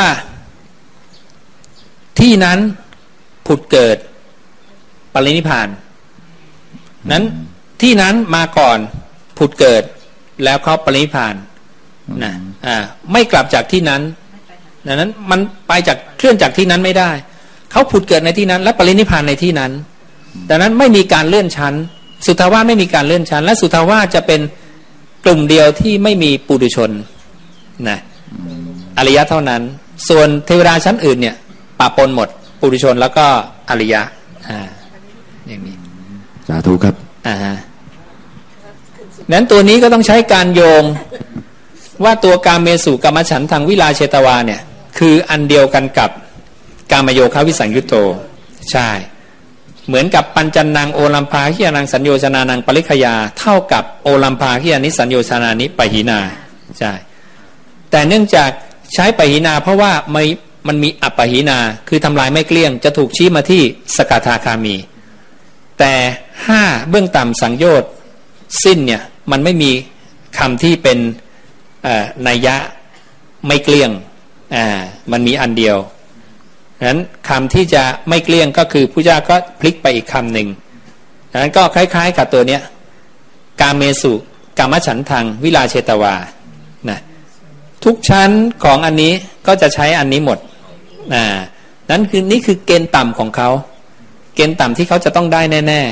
ที่นั้นผุดเกิดปรินิพพานนั้นที่นั้นมาก่อนผุดเกิดแล้วเขาปรินิพพานนะไม่กลับจากที่นั้นดังนั้นมันไปจากเคลื่อนจากที่นั้นไม่ได้เขาผุดเกิดในที่นั้นและปรินิพพานในที่นั้นดังนั้นไม่มีการเลื่อนชั้นสุทธาวาสไม่มีการเลื่อนชั้นและสุทธาวาสจะเป็นกลุ่มเดียวที่ไม่มีปุถุชนนะอริยะเท่านั้นส่วนเทวดาชั้นอื่นเนี่ยปะปนหมดปุถุชนแล้วก็อริยะอย่างนี้สาธุครับนั้นตัวนี้ก็ต้องใช้การโยงว่าตัวกามเมสุกามฉันทังวิลาเชตวาเนี่ยคืออันเดียวกันกับกามโยคะวิสังยุตโตใช่เหมือนกับปัญจนังโอลัมภาขิยานังสัญโยชนานังปริคยาเท่ากับโอลัมภาขิยานิสัญโยชนานิปหินาใช่แต่เนื่องจากใช้ปหินาเพราะว่ามันมีอัปปหินาคือทำลายไม่เกลี้ยงจะถูกชี้มาที่สกทาคามีแต่5เบื้องต่ำสังโยชน์สิ้นเนี่ยมันไม่มีคำที่เป็นนัยยะไม่เกลี้ยงมันมีอันเดียวนั้นคำที่จะไม่เกลี้ยงก็คือพุทธเจ้าก็พลิกไปอีกคำหนึ่งนั้นก็คล้ายๆกับตัวเนี้ยกามเมสุกามฉันทังวิลาเชตวานะทุกชั้นของอันนี้ก็จะใช้อันนี้หมดนั้นคือนี่คือเกณฑ์ต่ำของเขาเกณฑ์ต่ำที่เขาจะต้องได้แน่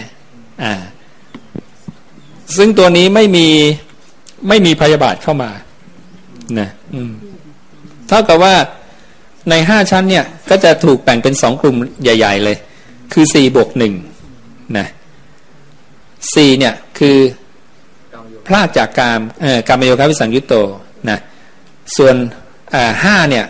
ๆซึ่งตัวนี้ไม่มีพยาบาทเข้ามานะเท่ากับว่าใน5ชั้นเนี่ยก็จะถูกแบ่งเป็น2กลุ่มใหญ่ๆเลยคือ4+1นะ4เนี่ยคือพลากจากกามโยคะวิสังยุตโตนะส่วน5เนี่ย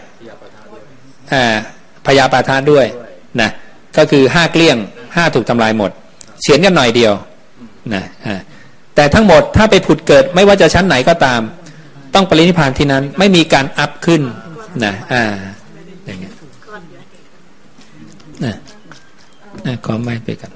พยาปาทาด้วยนะก็คือ5เกลี้ยง5ถูกทำลายหมดเฉือนกันหน่อยเดียวนะแต่ทั้งหมดถ้าไปผุดเกิดไม่ว่าจะชั้นไหนก็ตามต้องปรินิพพานที่นั้นไม่มีการอัพขึ้นนะอย่างเงี้ยขอไม่ไปกัน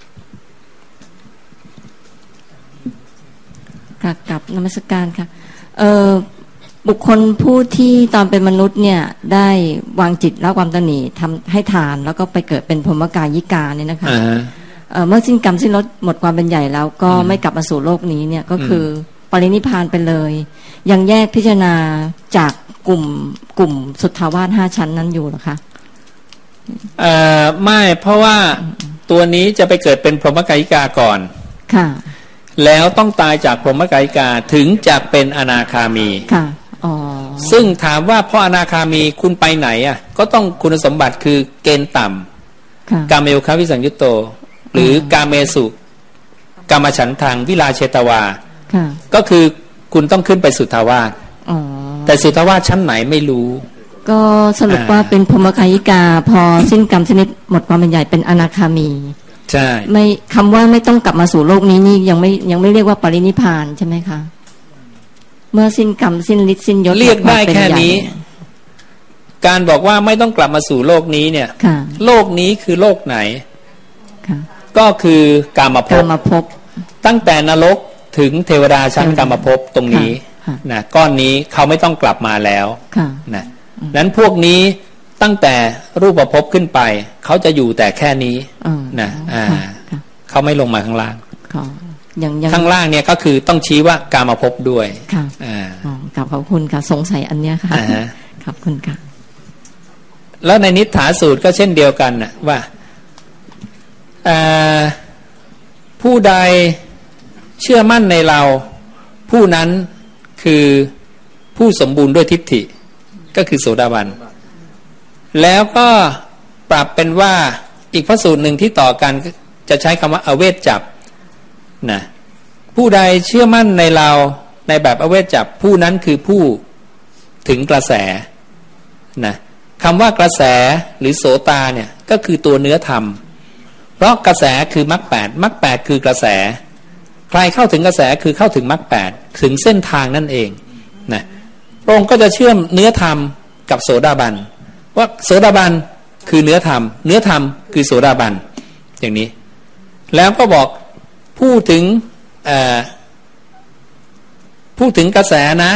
กับนมัสการค่ะบุคคลผู้ที่ตอนเป็นมนุษย์เนี่ยได้วางจิตละความตนีทำให้ทานแล้วก็ไปเกิดเป็นพรหมกายิกาเนี่ยนะคะเมื่อสิ้นกรรมสิ้นลดหมดความเป็นใหญ่แล้วก็ไม่กลับมาสู่โลกนี้เนี่ยก็คือปรินิพพานไปเลยยังแยกพิจารณาจากกลุ่มสุทธาวาส5ชั้นนั้นอยู่หรอคะไม่เพราะว่าตัวนี้จะไปเกิดเป็นพรหมกายิกาก่อนค่ะแล้วต้องตายจากพรหมกายิกาถึงจะเป็นอนาคามีค่ะซึ่งถามว่าเพราะอนาคามีคุณไปไหนก็ต้องคุณสมบัติคือเกณฑ์ต่ำกามโยคะวิสังยุตโตหรือกามเมสุกามฉันทังวิลาเชตวาก็คือคุณต้องขึ้นไปสุทธาวาสแต่สุทธาวาสชั้นไหนไม่รู้ก็สรุปว่าเป็นพรหมกายิกาพอสิ้นกรรมชนิดหมดความเป็นใหญ่เป็นอนาคามีใช่ไม่คำว่าไม่ต้องกลับมาสู่โลกนี้นี่ยังไม่เรียกว่าปรินิพพานใช่ไหมคะเมื่อสิ้นกรรมสิ้นฤทธิ์สิ้นยศเรียกได้แค่นี้การบอกว่าไม่ต้องกลับมาสู่โลกนี้เนี่ยโลกนี้คือโลกไหนก็คือกามภพตั้งแต่นรกถึงเทวดาชั้นกามภพตรงนี้นะก้อนนี้เขาไม่ต้องกลับมาแล้วนะนั้นพวกนี้ตั้งแต่รูปภพขึ้นไปเขาจะอยู่แต่แค่นี้นะเขาไม่ลงมาข้างล่างข้างล่างเนี่ยก็คือต้องชี้ว่ากามภพด้วยค่ะขอบคุณค่ะสงสัยอันเนี้ยค่ะขอบคุณค่ะแล้วในนิฏฐาสูตรก็เช่นเดียวกันนะว่าผู้ใดเชื่อมั่นในเราผู้นั้นคือผู้สมบูรณ์ด้วยทิฏฐิก็คือโสดาบันแล้วก็ปรับเป็นว่าอีกพระสูตรหนึ่งที่ต่อกันจะใช้คำว่าอเวทจับนะผู้ใดเชื่อมั่นในเราในแบบอเวทจับผู้นั้นคือผู้ถึงกระแสนะคำว่ากระแสหรือโสตาเนี่ยก็คือตัวเนื้อธรรมเพราะกระแสคือมรรค8มรรค8คือกระแสใครเข้าถึงกระแสคือเข้าถึงมรรค8ถึงเส้นทางนั่นเองนะพระองค์ก็จะเชื่อมเนื้อธรรมกับโสดาบันว่าโสดาบันคือเนื้อธรรมเนื้อธรรมคือโสดาบันอย่างนี้แล้วก็บอกพูดถึงกระแสนะ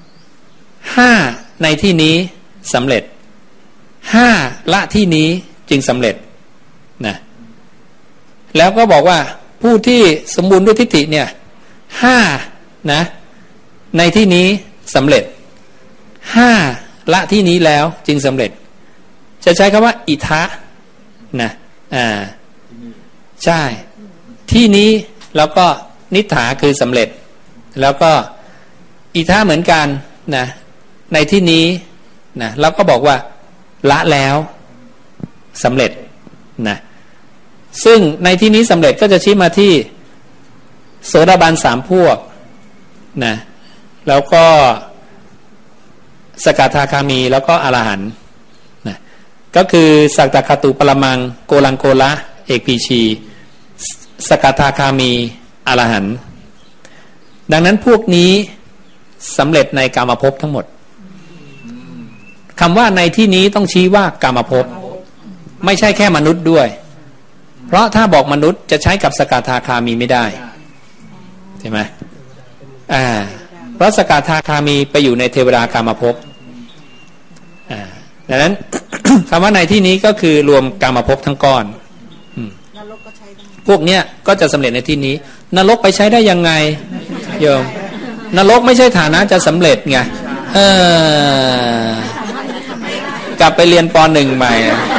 5ในที่นี้สำเร็จ5ละที่นี้จึงสำเร็จนะแล้วก็บอกว่าผู้ที่สมบูรณ์ด้วยทิฏฐิเนี่ย5นะในที่นี้สำเร็จ5ละที่นี้แล้วจึงสำเร็จจะใช้คำว่าอิทะนะใช่ที่นี้แล้วก็นิฏฐาคือสำเร็จแล้วก็อิทะเหมือนกันนะในที่นี้นะแล้วก็บอกว่าละแล้วสำเร็จนะซึ่งในที่นี้สำเร็จก็จะชี้มาที่โสดาบัน3พวกนะแล้วก็สกทาคามีแล้วก็อรหันต์นะก็คือสักตคตุปรมังโกลังโกละเอกปีชีสกทาคามีอรหันต์ดังนั้นพวกนี้สำเร็จในกามภพทั้งหมดคำว่าในที่นี้ต้องชี้ว่ากามภพไม่ใช่แค่มนุษย์ด้วยเพราะถ้าบอกมนุษย์จะใช้กับสกทาคามีไม่ได้ใช่ไหมเพราะสกทาคามีไปอยู่ในเทวดากามภพดังนั้น คำว่าในที่นี้ก็คือรวมกามภพทั้งก้อนพวกเนี้ยก็จะสำเร็จในที่นี้นรกไปใช้ได้ยังไงโยมนรกไม่ใช่ฐานะจะสำเร็จไงกลับไปเรียนป.1 ใหม่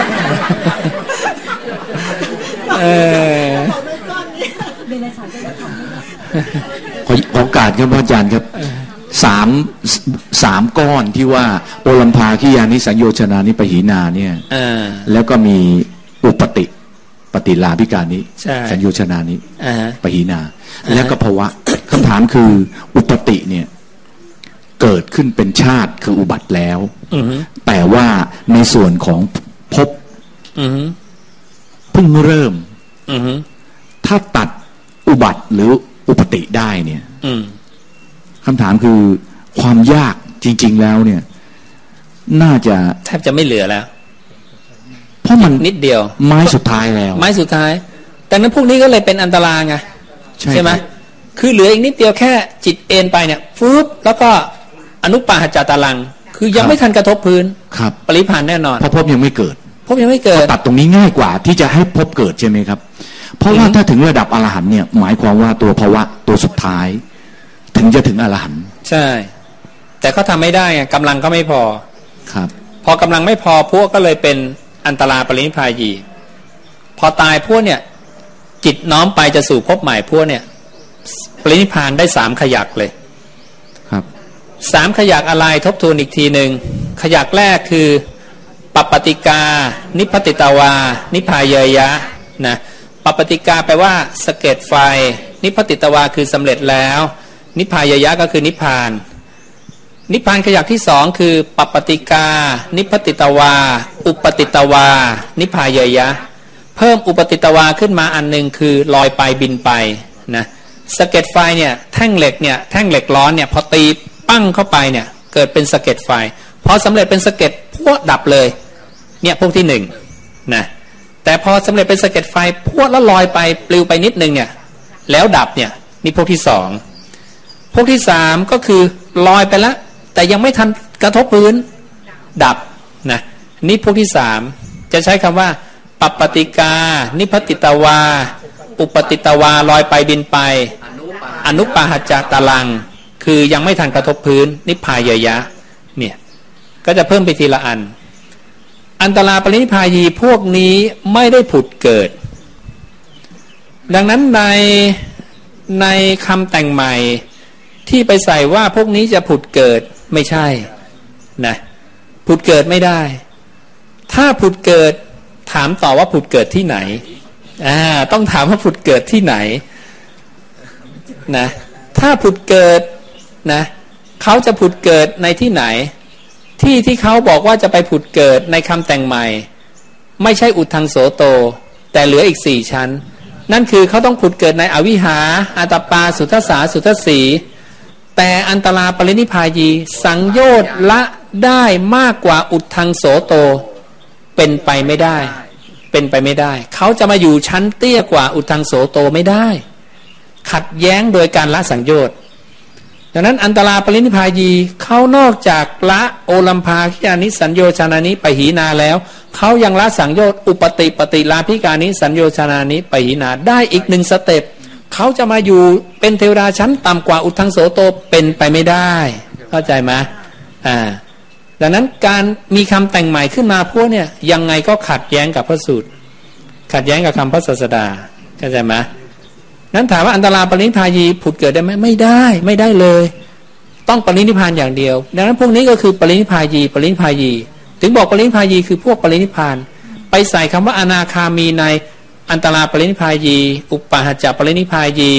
ขอโอกาสครับอาจารย์ครับสามก้อนที่ว่าโอลัมพาคิยานิสัญโยชนานิปหีนาเนี่ยแล้วก็มีอุปติปฏิลาภิการนิสัญโยชนานิปหีนาแล้วก็ภวะคำถามคืออุปติเนี่ยเกิดขึ้นเป็นชาติคืออุบัติแล้วแต่ว่าในส่วนของภพเพิ่งเริ่มถ้าตัดอุบัติหรืออุปติได้เนี่ยคำถามคือความยากจริงๆแล้วเนี่ยน่าจะแทบจะไม่เหลือแล้วเพราะมันนิดเดียวไม้สุดท้ายแล้วไม้สุดท้ายแต่นั้นพวกนี้ก็เลยเป็นอันตรายไงใช่ไหมคือเหลืออีกนิดเดียวแค่จิตเอ็นไปเนี่ยฟุ๊บแล้วก็อนุปาหจตารังคือยังไม่ทันกระทบพื้นครับปริพานแน่นอนเพราะภพยังไม่เกิดภพยังไม่เกิดตัดตรงนี้ง่ายกว่าที่จะให้ภพเกิดใช่ไหมครับเพราะว่าถ้าถึงระดับอรหันต์เนี่ยหมายความว่าตัวภวะตัวสุดท้ายถึงจะถึงอรหันต์ใช่แต่เขาทำไม่ได้ไงกำลังก็ไม่พอครับพอกำลังไม่พอพวกก็เลยเป็นอันตราปรินิพพายีพอตายพวกเนี่ยจิตน้อมไปจะสู่ภพใหม่พวกเนี่ยปรินิพพานได้3ขยักเลยครับ 3ขยักอะไรทบทวนอีกทีหนึ่งขยักแรกคือปัปปติกานิพพติตาวานิพพายยะนะปัปปติกาแปลว่าสะเก็ดไฟนิพพติตาวาคือสำเร็จแล้วนิพพายยะก็คือนิพพานนิพพานขยักที่2คือปัปปติกานิพพติตาวาอุปติตาวานิพพายยะเพิ่มอุปติตาวาขึ้นมาอันนึงคือลอยไปบินไปนะสะเก็ดไฟเนี่ยแท่งเหล็กเนี่ยแท่งเหล็กร้อนเนี่ยพอตีปั้งเข้าไปเนี่ยเกิดเป็นสะเก็ดไฟพอสำเร็จเป็นสะเก็ดพวกดับเลยเนี่ยพวกที่1นะแต่พอสำเร็จเป็นสะเก็ดไฟพวกแล้วลอยไปปลิวไปนิดนึงเนี่ยแล้วดับเนี่ยนี่พวกที่2พวกที่3ก็คือลอยไปแล้วแต่ยังไม่ทันกระทบพื้นดับนะนี่พวกที่3จะใช้คำว่าปัปปติกานิพพติตาวาอุปติตาวาลอยไปบินไปอนุปาหจตารังคือยังไม่ทันกระทบพื้นนิพพายยะเนี่ยก็จะเพิ่มไปทีละอันตราปรินิพพายีพวกนี้ไม่ได้ผุดเกิดดังนั้นในคำแต่งใหม่ที่ไปใส่ว่าพวกนี้จะผุดเกิดไม่ใช่นะผุดเกิดไม่ได้ถ้าผุดเกิดถามต่อว่าผุดเกิดที่ไหนต้องถามว่าผุดเกิดที่ไหนนะถ้าผุดเกิดนะเขาจะผุดเกิดในที่ไหนที่เขาบอกว่าจะไปผุดเกิดในคำแต่งใหม่ไม่ใช่อุทังโสโตแต่เหลืออีก4ชั้นนั่นคือเขาต้องผุดเกิดในอวิหาอาตปาสุทัสสาสุทัสสีแต่อันตราปรินิพพายีสังโยชน์ละได้มากกว่าอุทังโสโตเป็นไปไม่ได้เขาจะมาอยู่ชั้นเตี้ยกว่าอุทังโสโตไม่ได้ขัดแย้งโดยการละสังโยชน์ดังนั้นอันตราปรินิพพายีเขานอกจากละโอลัมพาคิยานิสัญโยชนานิปหีนาแล้วเขายังละสังโยชน์อุปติปฏิลาภิกานิสัญโยชนานิปหีนาได้อีก1สเต็ปเขาจะมาอยู่เป็นเทวดาชั้นต่ำกว่าอุทังโสโตเป็นไปไม่ได้เข้าใจไหมดังนั้นการมีคำแต่งใหม่ขึ้นมาพวกเนี่ยยังไงก็ขัดแย้งกับพระสูตรขัดแย้งกับคำพระศาสดาเข้าใจไหมนั้นถามว่าอันตราปรินิพพายีผุดเกิดได้ไหมไม่ได้เลยต้องปรินิพพานอย่างเดียวดังนั้นพวกนี้ก็คือปรินิพพายีถึงบอกปรินิพพายีคือพวกปรินิพพานไปใส่คำว่าอนาคามีในอันตราปรินิพพายีอุปาหจปรินิพพายี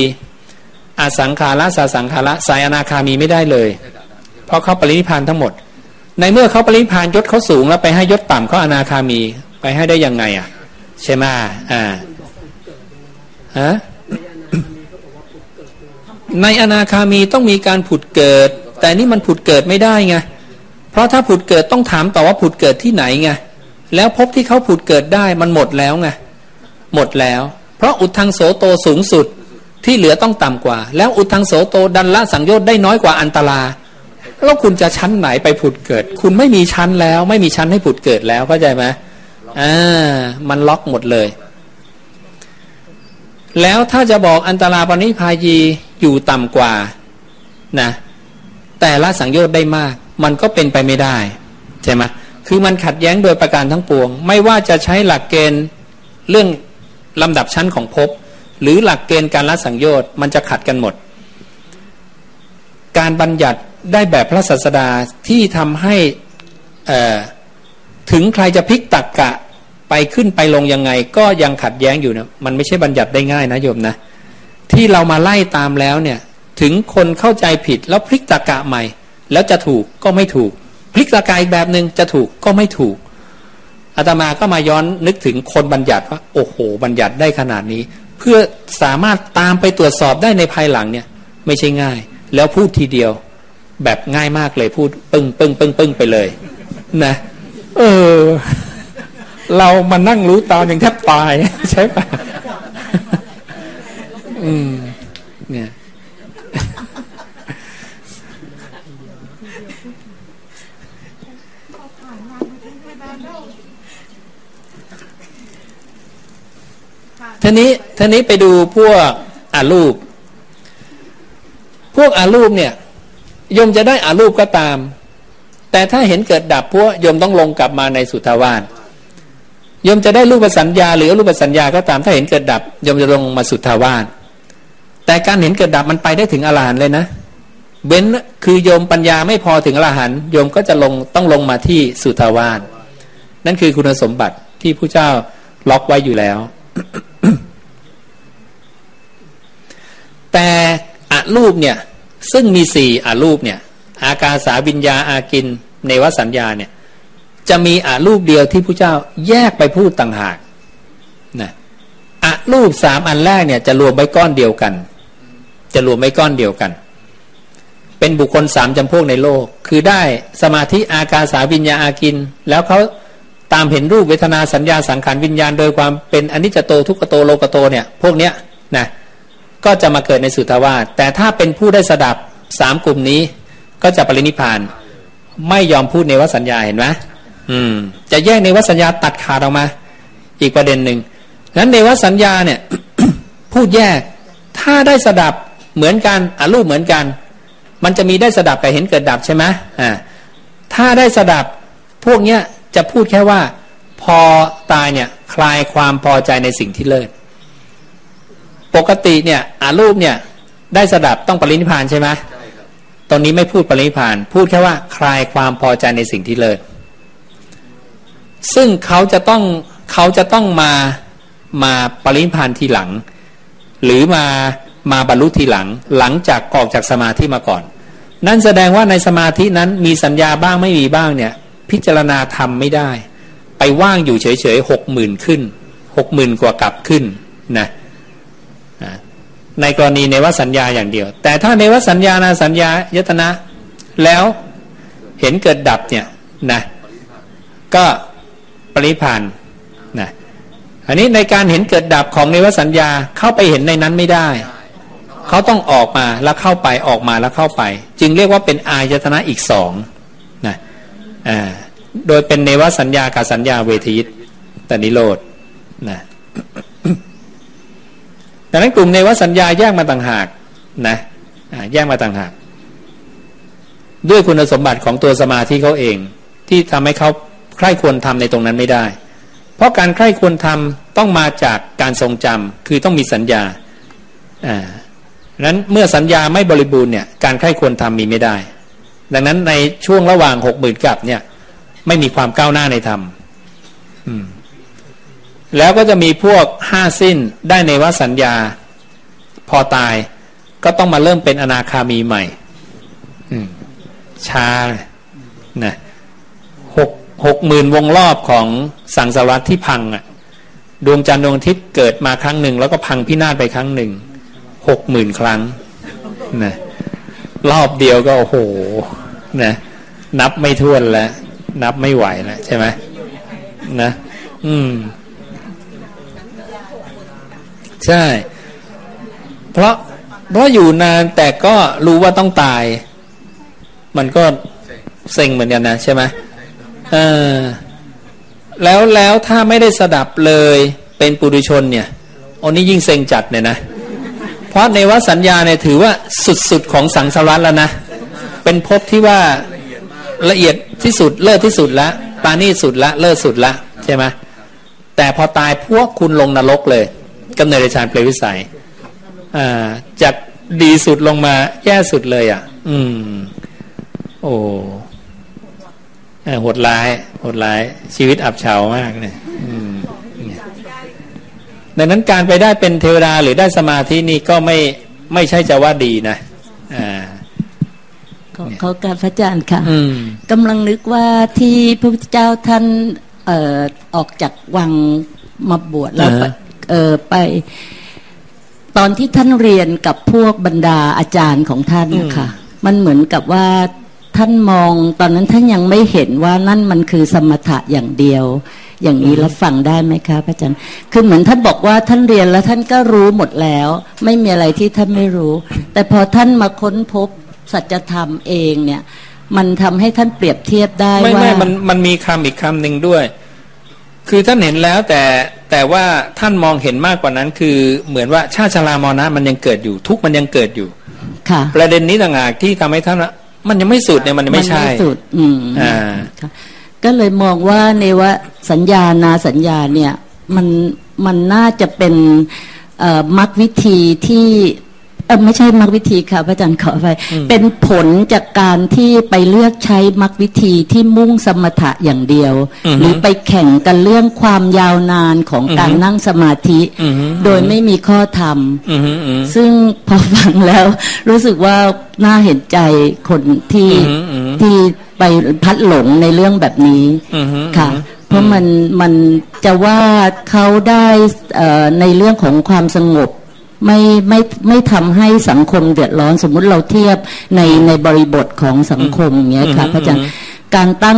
อสังขาระสาสังขาระสายอนาคามีไม่ได้เลยเพราะเขาปรินิพพานทั้งหมดในเมื่อเขาปรินิพพานยศเขาสูงแล้วไปให้ยศต่ำเขาอนาคามีไปให้ได้ยังไงอ่ะใช่ไหมฮะในอนาคามีต้องมีการผุดเกิดแต่นี่มันผุดเกิดไม่ได้ไงเพราะถ้าผุดเกิดต้องถามต่อว่าผุดเกิดที่ไหนไงแล้วภพที่เขาผุดเกิดได้มันหมดแล้วไงหมดแล้วเพราะอุทังโสโตสูงสุดที่เหลือต้องต่ำกว่าแล้วอุทังโสโตดันละสังโยชน์ได้น้อยกว่าอันตราแล้วคุณจะชั้นไหนไปผุดเกิดคุณไม่มีชั้นแล้วไม่มีชั้นให้ผุดเกิดแล้วเข้าใจไหมมันล็อกหมดเลยแล้วถ้าจะบอกอันตราปณิพายีอยู่ต่ำกว่านะแต่ละสังโยชน์ได้มากมันก็เป็นไปไม่ได้ใช่ไหมคือมันขัดแย้งโดยประการทั้งปวงไม่ว่าจะใช้หลักเกณฑ์เรื่องลำดับชั้นของภพหรือหลักเกณฑ์การละสังโยชน์มันจะขัดกันหมดการบัญญัติได้แบบพระศาสดาที่ทำให้ถึงใครจะพลิกตรรกะไปขึ้นไปลงยังไงก็ยังขัดแย้งอยู่นะมันไม่ใช่บัญญัติได้ง่ายนะโยมนะที่เรามาไล่ตามแล้วเนี่ยถึงคนเข้าใจผิดแล้วพลิกตรรกะใหม่แล้วจะถูกก็ไม่ถูกพลิกตรรกะอีกแบบนึงจะถูกก็ไม่ถูกอาตมาก็มาย้อนนึกถึงคนบัญญัติว่าโอ้โหบัญญัติได้ขนาดนี้เพื่อสามารถตามไปตรวจสอบได้ในภายหลังเนี่ยไม่ใช่ง่ายแล้วพูดทีเดียวแบบง่ายมากเลยพูดปึ้งปึ้งปึ้งปึ้งไปเลยนะเรามานั่งรู้ตามอย่างแทบตายใช่ปะเนี่ยทีนี้ไปดูพวกอารูปเนี่ยโยมจะได้อารูปก็ตามแต่ถ้าเห็นเกิดดับพวกโยมต้องลงกลับมาในสุทธาวาสโยมจะได้รูปสัญญาหรือรูปสัญญาก็ตามถ้าเห็นเกิดดับโยมจะลงมาสุทธาวาสแต่การเห็นเกิดดับมันไปได้ถึงอรหันต์เลยนะเว้นคือโยมปัญญาไม่พอถึงอรหันต์โยมก็จะต้องลงมาที่สุทธาวาสนั่นคือคุณสมบัติที่พระเจ้าล็อกไว้อยู่แล้ว แต่อรูปเนี่ยซึ่งมี4อรูปเนี่ยอากาสาวิญญาอากินเนวสัญญาเนี่ยจะมีอรูปเดียวที่พระเจ้าแยกไปพูดต่างหากนะอรูป3อันแรกเนี่ยจะรวมไว้ก้อนเดียวกันเป็นบุคคล3จำพวกในโลกคือได้สมาธิอากาสาวิญญาอากินแล้วเขาตามเห็นรูปเวทนาสัญญาสังขารวิญญาณโดยความเป็นอนิจจโตทุกขโตโลกโตเนี่ยพวกเนี้ยนะก็จะมาเกิดในสุทธาวาสแต่ถ้าเป็นผู้ได้สดับ3กลุ่มนี้ก็จะปรินิพพานไม่ยอมพูดเนวสัญญาเห็นไหมจะแยกเนวสัญญาตัดขาดออกมาอีกประเด็นหนึ่งนั้นเนวสัญญาเนี่ย พูดแยกถ้าได้สดับเหมือนกันอรูปเหมือนกันมันจะมีได้สดับกับเห็นเกิดดับใช่ไหมถ้าได้สดับพวกเนี้ยจะพูดแค่ว่าพอตายเนี่ยคลายความพอใจในสิ่งที่เลิศปกติเนี่ยอรูปเนี่ยได้สดับต้องปรินิพพานใช่ไหมตอนนี้ไม่พูดปรินิพพานพูดแค่ว่าคลายความพอใจในสิ่งที่เลิศซึ่งเขาจะต้องมาปรินิพพานทีหลังหรือมาบรรลุทีหลังจากออกจากสมาธิมาก่อนนั่นแสดงว่าในสมาธินั้นมีสัญญาบ้างไม่มีบ้างเนี่ยพิจารณาธรรมไม่ได้ไปว่างอยู่เฉยๆ 60,000 ขึ้น 60,000 กว่ากลับขึ้นนะในกรณีเนวสัญญาอย่างเดียวแต่ถ้าเนวสัญญานาสัญญายตนะแล้วเห็นเกิดดับเนี่ยนะก็ปรินิพพานนะอันนี้ในการเห็นเกิดดับของเนวสัญญาเข้าไปเห็นในนั้นไม่ได้เขาต้องออกมาแล้วเข้าไปออกมาแล้วเข้าไปจึงเรียกว่าเป็นอายตนะอีก2นะโดยเป็นเนวสัญญากับสัญญาเวทยิตตนิโรธนะดังนั้นกลุ่มเนวสัญญาแยกมาต่างหากนะแยกมาต่างหากด้วยคุณสมบัติของตัวสมาธิเขาเองที่ทำให้เขาใคร่ควรทำในตรงนั้นไม่ได้เพราะการใคร่ควรทำต้องมาจากการทรงจำคือต้องมีสัญญานั้นเมื่อสัญญาไม่บริบูรณ์เนี่ยการใคร่ควรทำมีไม่ได้ดังนั้นในช่วงระหว่าง 60,000 กับเนี่ยไม่มีความก้าวหน้าในธรรมแล้วก็จะมีพวก5สิ้นได้เนวสัญญาพอตายก็ต้องมาเริ่มเป็นอนาคามีใหม่ช้านะ 60,000 วงรอบของสังสารวัฏที่พังอ่ะดวงจันทร์ดวงอาทิตย์เกิดมาครั้งหนึ่งแล้วก็พังพินาศไปครั้งหนึ่ง 60,000 ครั้งนะรอบเดียวก็โอ้โหนะนับไม่ถ้วนแล้วนับไม่ไหวแล้วใช่ไหมนะใช่เพราะอยู่นานแต่ก็รู้ว่าต้องตายมันก็เซ็งเหมือนกันนะใช่ไหมแล้วถ้าไม่ได้สดับเลยเป็นปุถุชนเนี่ยอันนี้ยิ่งเซ็งจัดเนี่ยนะเพราะในวสัญญาเนี่ยถือว่าสุดของสังสารวัฏแล้วนะเป็นภพที่ว่าละเอียดที่สุดเลิศที่สุดละปราณีตสุดละเลิศสุดละใช่ไหมแต่พอตายพวกคุณลงนรกเลยกำเนิดเดรัจฉานเปรตวิสัยจากดีสุดลงมาแย่สุดเลยโอ้โหดร้ายชีวิตอับเฉามากเนี่ยดังนั้นการไปได้เป็นเทวดาหรือได้สมาธินี่ก็ไม่ใช่จะว่าดีนะเขาการพระอาจารย์ค่ะกำลังนึกว่าที่พระพุทธเจ้าท่านออกจากวังมาบวชแล้วไปตอนที่ท่านเรียนกับพวกบรรดาอาจารย์ของท่านค่ะมันเหมือนกับว่าท่านมองตอนนั้นท่านยังไม่เห็นว่านั่นมันคือสมถะอย่างเดียวอย่างนี้รับฟังได้ไหมคะพระอาจารย์คือเหมือนท่านบอกว่าท่านเรียนแล้วท่านก็รู้หมดแล้วไม่มีอะไรที่ท่านไม่รู้แต่พอท่านมาค้นพบสัจธรรมเองเนี่ยมันทำให้ท่านเปรียบเทียบได้ว่าไม่มันมีคำอีกคำหนึ่งด้วยคือท่านเห็นแล้วแต่ว่าท่านมองเห็นมากกว่านั้นคือเหมือนว่าชาติชรามรณะมันยังเกิดอยู่ทุกมันยังเกิดอยู่ค่ะประเด็นนี้ต่างหากที่ทำให้ท่านมันยังไม่สุดเนี่ยมันไม่ใช่สุดก็เลยมองว่าในว่าสัญญานาสัญญาเนี่ยมันน่าจะเป็นมรรควิธีที่ไม่ใช่มรรควิธีค่ะพระอาจารย์ขอไปเป็นผลจากการที่ไปเลือกใช้มรรควิธีที่มุ่งสมถะอย่างเดียวหรือไปแข่งกันเรื่องความยาวนานของการนั่งสมาธิโดยไม่มีข้อธรรมซึ่งพอฟังแล้วรู้สึกว่าน่าเห็นใจคนที่ไปพัดหลงในเรื่องแบบนี้ค่ะเพราะมันจะว่าเขาได้ในเรื่องของความสงบไม่ทำให้สังคมเดือดร้อนสมมุติเราเทียบในบริบทของสังคมอย่างเงี้ยค่ะพระอาจารย์การตั้ง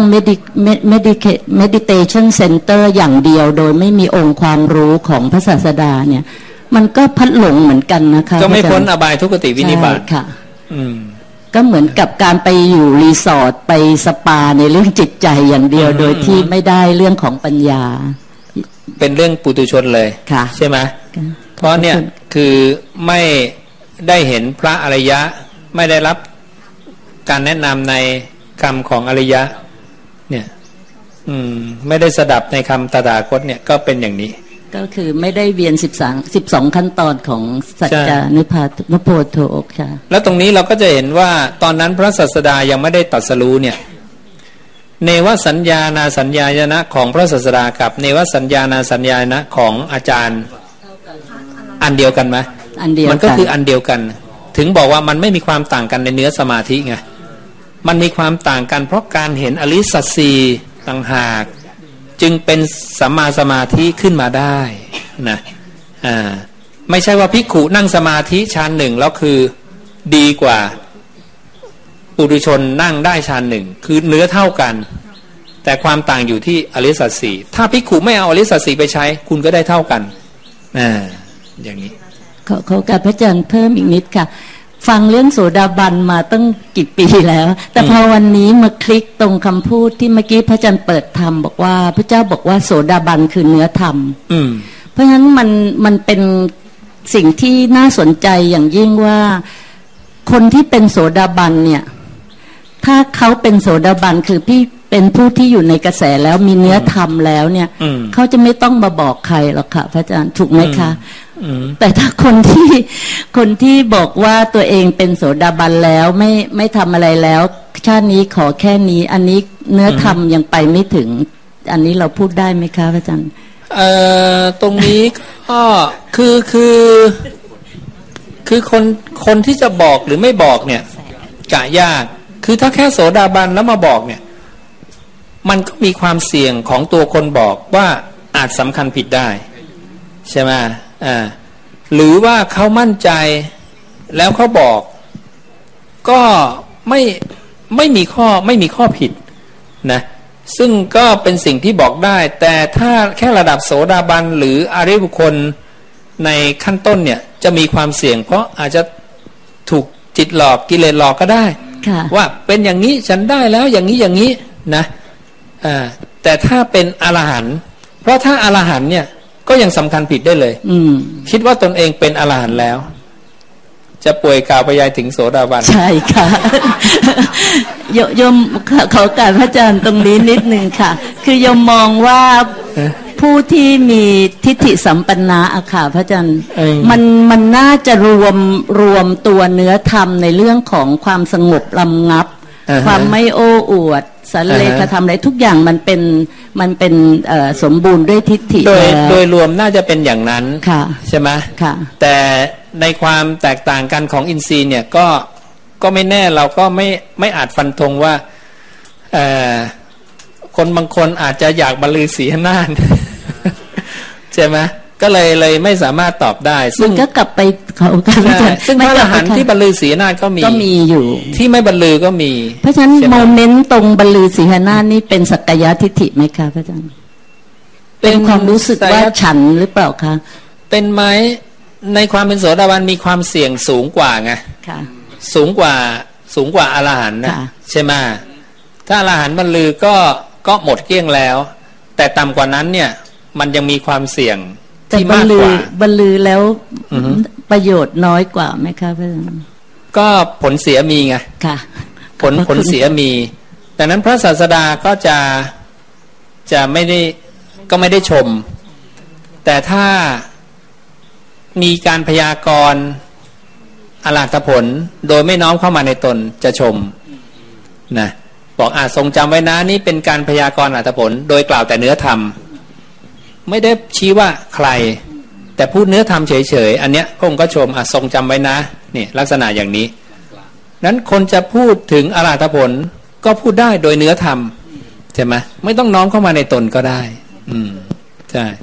meditation center อย่างเดียวโดยไม่มีองค์ความรู้ของพระศาสดาเนี่ยมันก็พัดหลงเหมือนกันนะคะก็ไม่พ้นอบายทุกขติวินิบาตค่ะก็เหมือนกับการไปอยู่รีสอร์ทไปสปาในเรื่องจิตใจอย่างเดียวโดยที่ไม่ได้เรื่องของปัญญาเป็นเรื่องปุถุชนเลยใช่ไหมเพราะเนี่ยคือไม่ได้เห็นพระอริยะไม่ได้รับการแนะนำในคำของอริยะเนี่ยไม่ได้สดับในคำตถาคตเนี่ยก็เป็นอย่างนี้ก็คือไม่ได้เวียน12ขั้นตอนของสัจจานุโพโธค่ะแล้วตรงนี้เราก็จะเห็นว่าตอนนั้นพระศาสดายังไม่ได้ตรัสรู้เนี่ยเนวสัญญานาสัญญายนะของพระศาสดากับเนวสัญญานาสัญญายนะของอาจารย์อันเดียวกันไหมอันเดียวมันก็คืออันเดียวกันถึงบอกว่ามันไม่มีความต่างกันในเนื้อสมาธิไงมันมีความต่างกันเพราะการเห็นอริยสัจสี่ต่างหากจึงเป็นสัมมาสมาธิขึ้นมาได้นะไม่ใช่ว่าภิกขุนั่งสมาธิฌานหนึ่งแล้วคือดีกว่าปุถุชนนั่งได้ฌานหนึ่งคือเนื้อเท่ากันแต่ความต่างอยู่ที่อริยสัจสี่ถ้าภิกขุไม่เอาอริยสัจสี่ไปใช้คุณก็ได้เท่ากันอย่างนี้ขอการพระอาจารย์เพิ่มอีกนิดค่ะฟังเรื่องโสดาบันมาตั้งกี่ปีแล้วแต่พอวันนี้มาคลิกตรงคำพูดที่เมื่อกี้พระอาจารย์เปิดธรรมบอกว่าพระเจ้าบอกว่าโสดาบันคือเนื้อธรรมเพราะฉะนั้นมันเป็นสิ่งที่น่าสนใจอย่างยิ่งว่าคนที่เป็นโสดาบันเนี่ยถ้าเขาเป็นโสดาบันคือพี่เป็นผู้ที่อยู่ในกระแสแล้วมีเนื้อธรรมแล้วเนี่ยเขาจะไม่ต้องมาบอกใครหรอกค่ะพระอาจารย์ถูกไหมคะแต่ถ้าคนที่บอกว่าตัวเองเป็นโสดาบันแล้วไม่ทำอะไรแล้วชาตินี้ขอแค่นี้อันนี้เนื้อธรรมยังไปไม่ถึงอันนี้เราพูดได้ไหมคะพระอาจารย์ตรงนี้ก็คือคนที่จะบอกหรือไม่บอกเนี่ยกะยากคือถ้าแค่โสดาบันแล้วมาบอกเนี่ยมันก็มีความเสี่ยงของตัวคนบอกว่าอาจสำคัญผิดได้ใช่ไหมหรือว่าเขามั่นใจแล้วเขาบอกก็ไม่มีข้อผิดนะซึ่งก็เป็นสิ่งที่บอกได้แต่ถ้าแค่ระดับโสดาบันหรืออริยบุคคลในขั้นต้นเนี่ยจะมีความเสี่ยงเพราะอาจจะถูกจิตหลอกกิเลสหลอกก็ได้ว่าเป็นอย่างนี้ฉันได้แล้วอย่างนี้นะแต่ถ้าเป็นอรหันต์เพราะถ้าอรหันต์เนี่ยก็ยังสำคัญผิดได้เลยคิดว่าตนเองเป็นอรหันต์แล้วจะป่วยกล่าวไปยายถึงโสดาบันใช่ค่ะโยมขอการพระอาจารย์ตรงนี้นิดนึงค่ะคือโยมมองว่าผู้ที่มีทิฏฐิสัมปันนะอะค่ะพระอาจารย์มันน่าจะรวมตัวเนื้อธรรมในเรื่องของความสงบระงับความไม่โอ้อวดสันเลขธรรมอะไรทุกอย่างมันเป็นสมบูรณ์ด้วยทิฏฐิโดยรวมน่าจะเป็นอย่างนั้นใช่ไหมแต่ในความแตกต่างกันของอินทรีย์เนี่ยก็ไม่แน่เราก็ไม่อาจฟันธงว่าคนบางคนอาจจะอยากบรรลือสีหน้าใช่ไหมก็เลยไม่สามารถตอบได้ซึ่งก็กลับไปเขาซึ่งพระอรหันต์ที่บรรลือสีหน้าก็มีอยู่ที่ไม่บรรลือก็มีเพราะฉะนั้นโมเมนต์ตรงบรรลือสีหน้านี่เป็นสักกายทิฏฐิไหมคะพระอาจารย์เป็นความรู้สึกว่าฉันหรือเปล่าคะเป็นไหมในความเป็นโสดาบันมีความเสี่ยงสูงกว่าไงสูงกว่าอรหันต์นะใช่ไหมถ้าอรหันต์บรรลือก็หมดเกลี้ยงแล้วแต่ต่ำกว่านั้นเนี่ยมันยังมีความเสี่ยงที่มากกว่าบรรลือแล้วประโยชน์น้อยกว่าไหมคะเพื่อนก็ผลเสียมีไงผลเสียมีดังนั้นพระศาสดาก็จะไม่ได้ชมแต่ถ้ามีการพยากรณ์อรหัตผลโดยไม่น้อมเข้ามาในตนจะชมนะบอกทรงจำไว้นะนี่เป็นการพยากรณ์อรหัตผลโดยกล่าวแต่เนื้อธรรมไม่ได้ชี้ว่าใครแต่พูดเนื้อธรรมเฉยๆอันเนี้ยพระองค์ก็ชมทรงจำไว้นะนี่ลักษณะอย่างนี้นั้นคนจะพูดถึงอรหัตผลก็พูดได้โดยเนื้อธรรมใช่ไหมไม่ต้องน้อมเข้ามาในตนก็ได้ใช่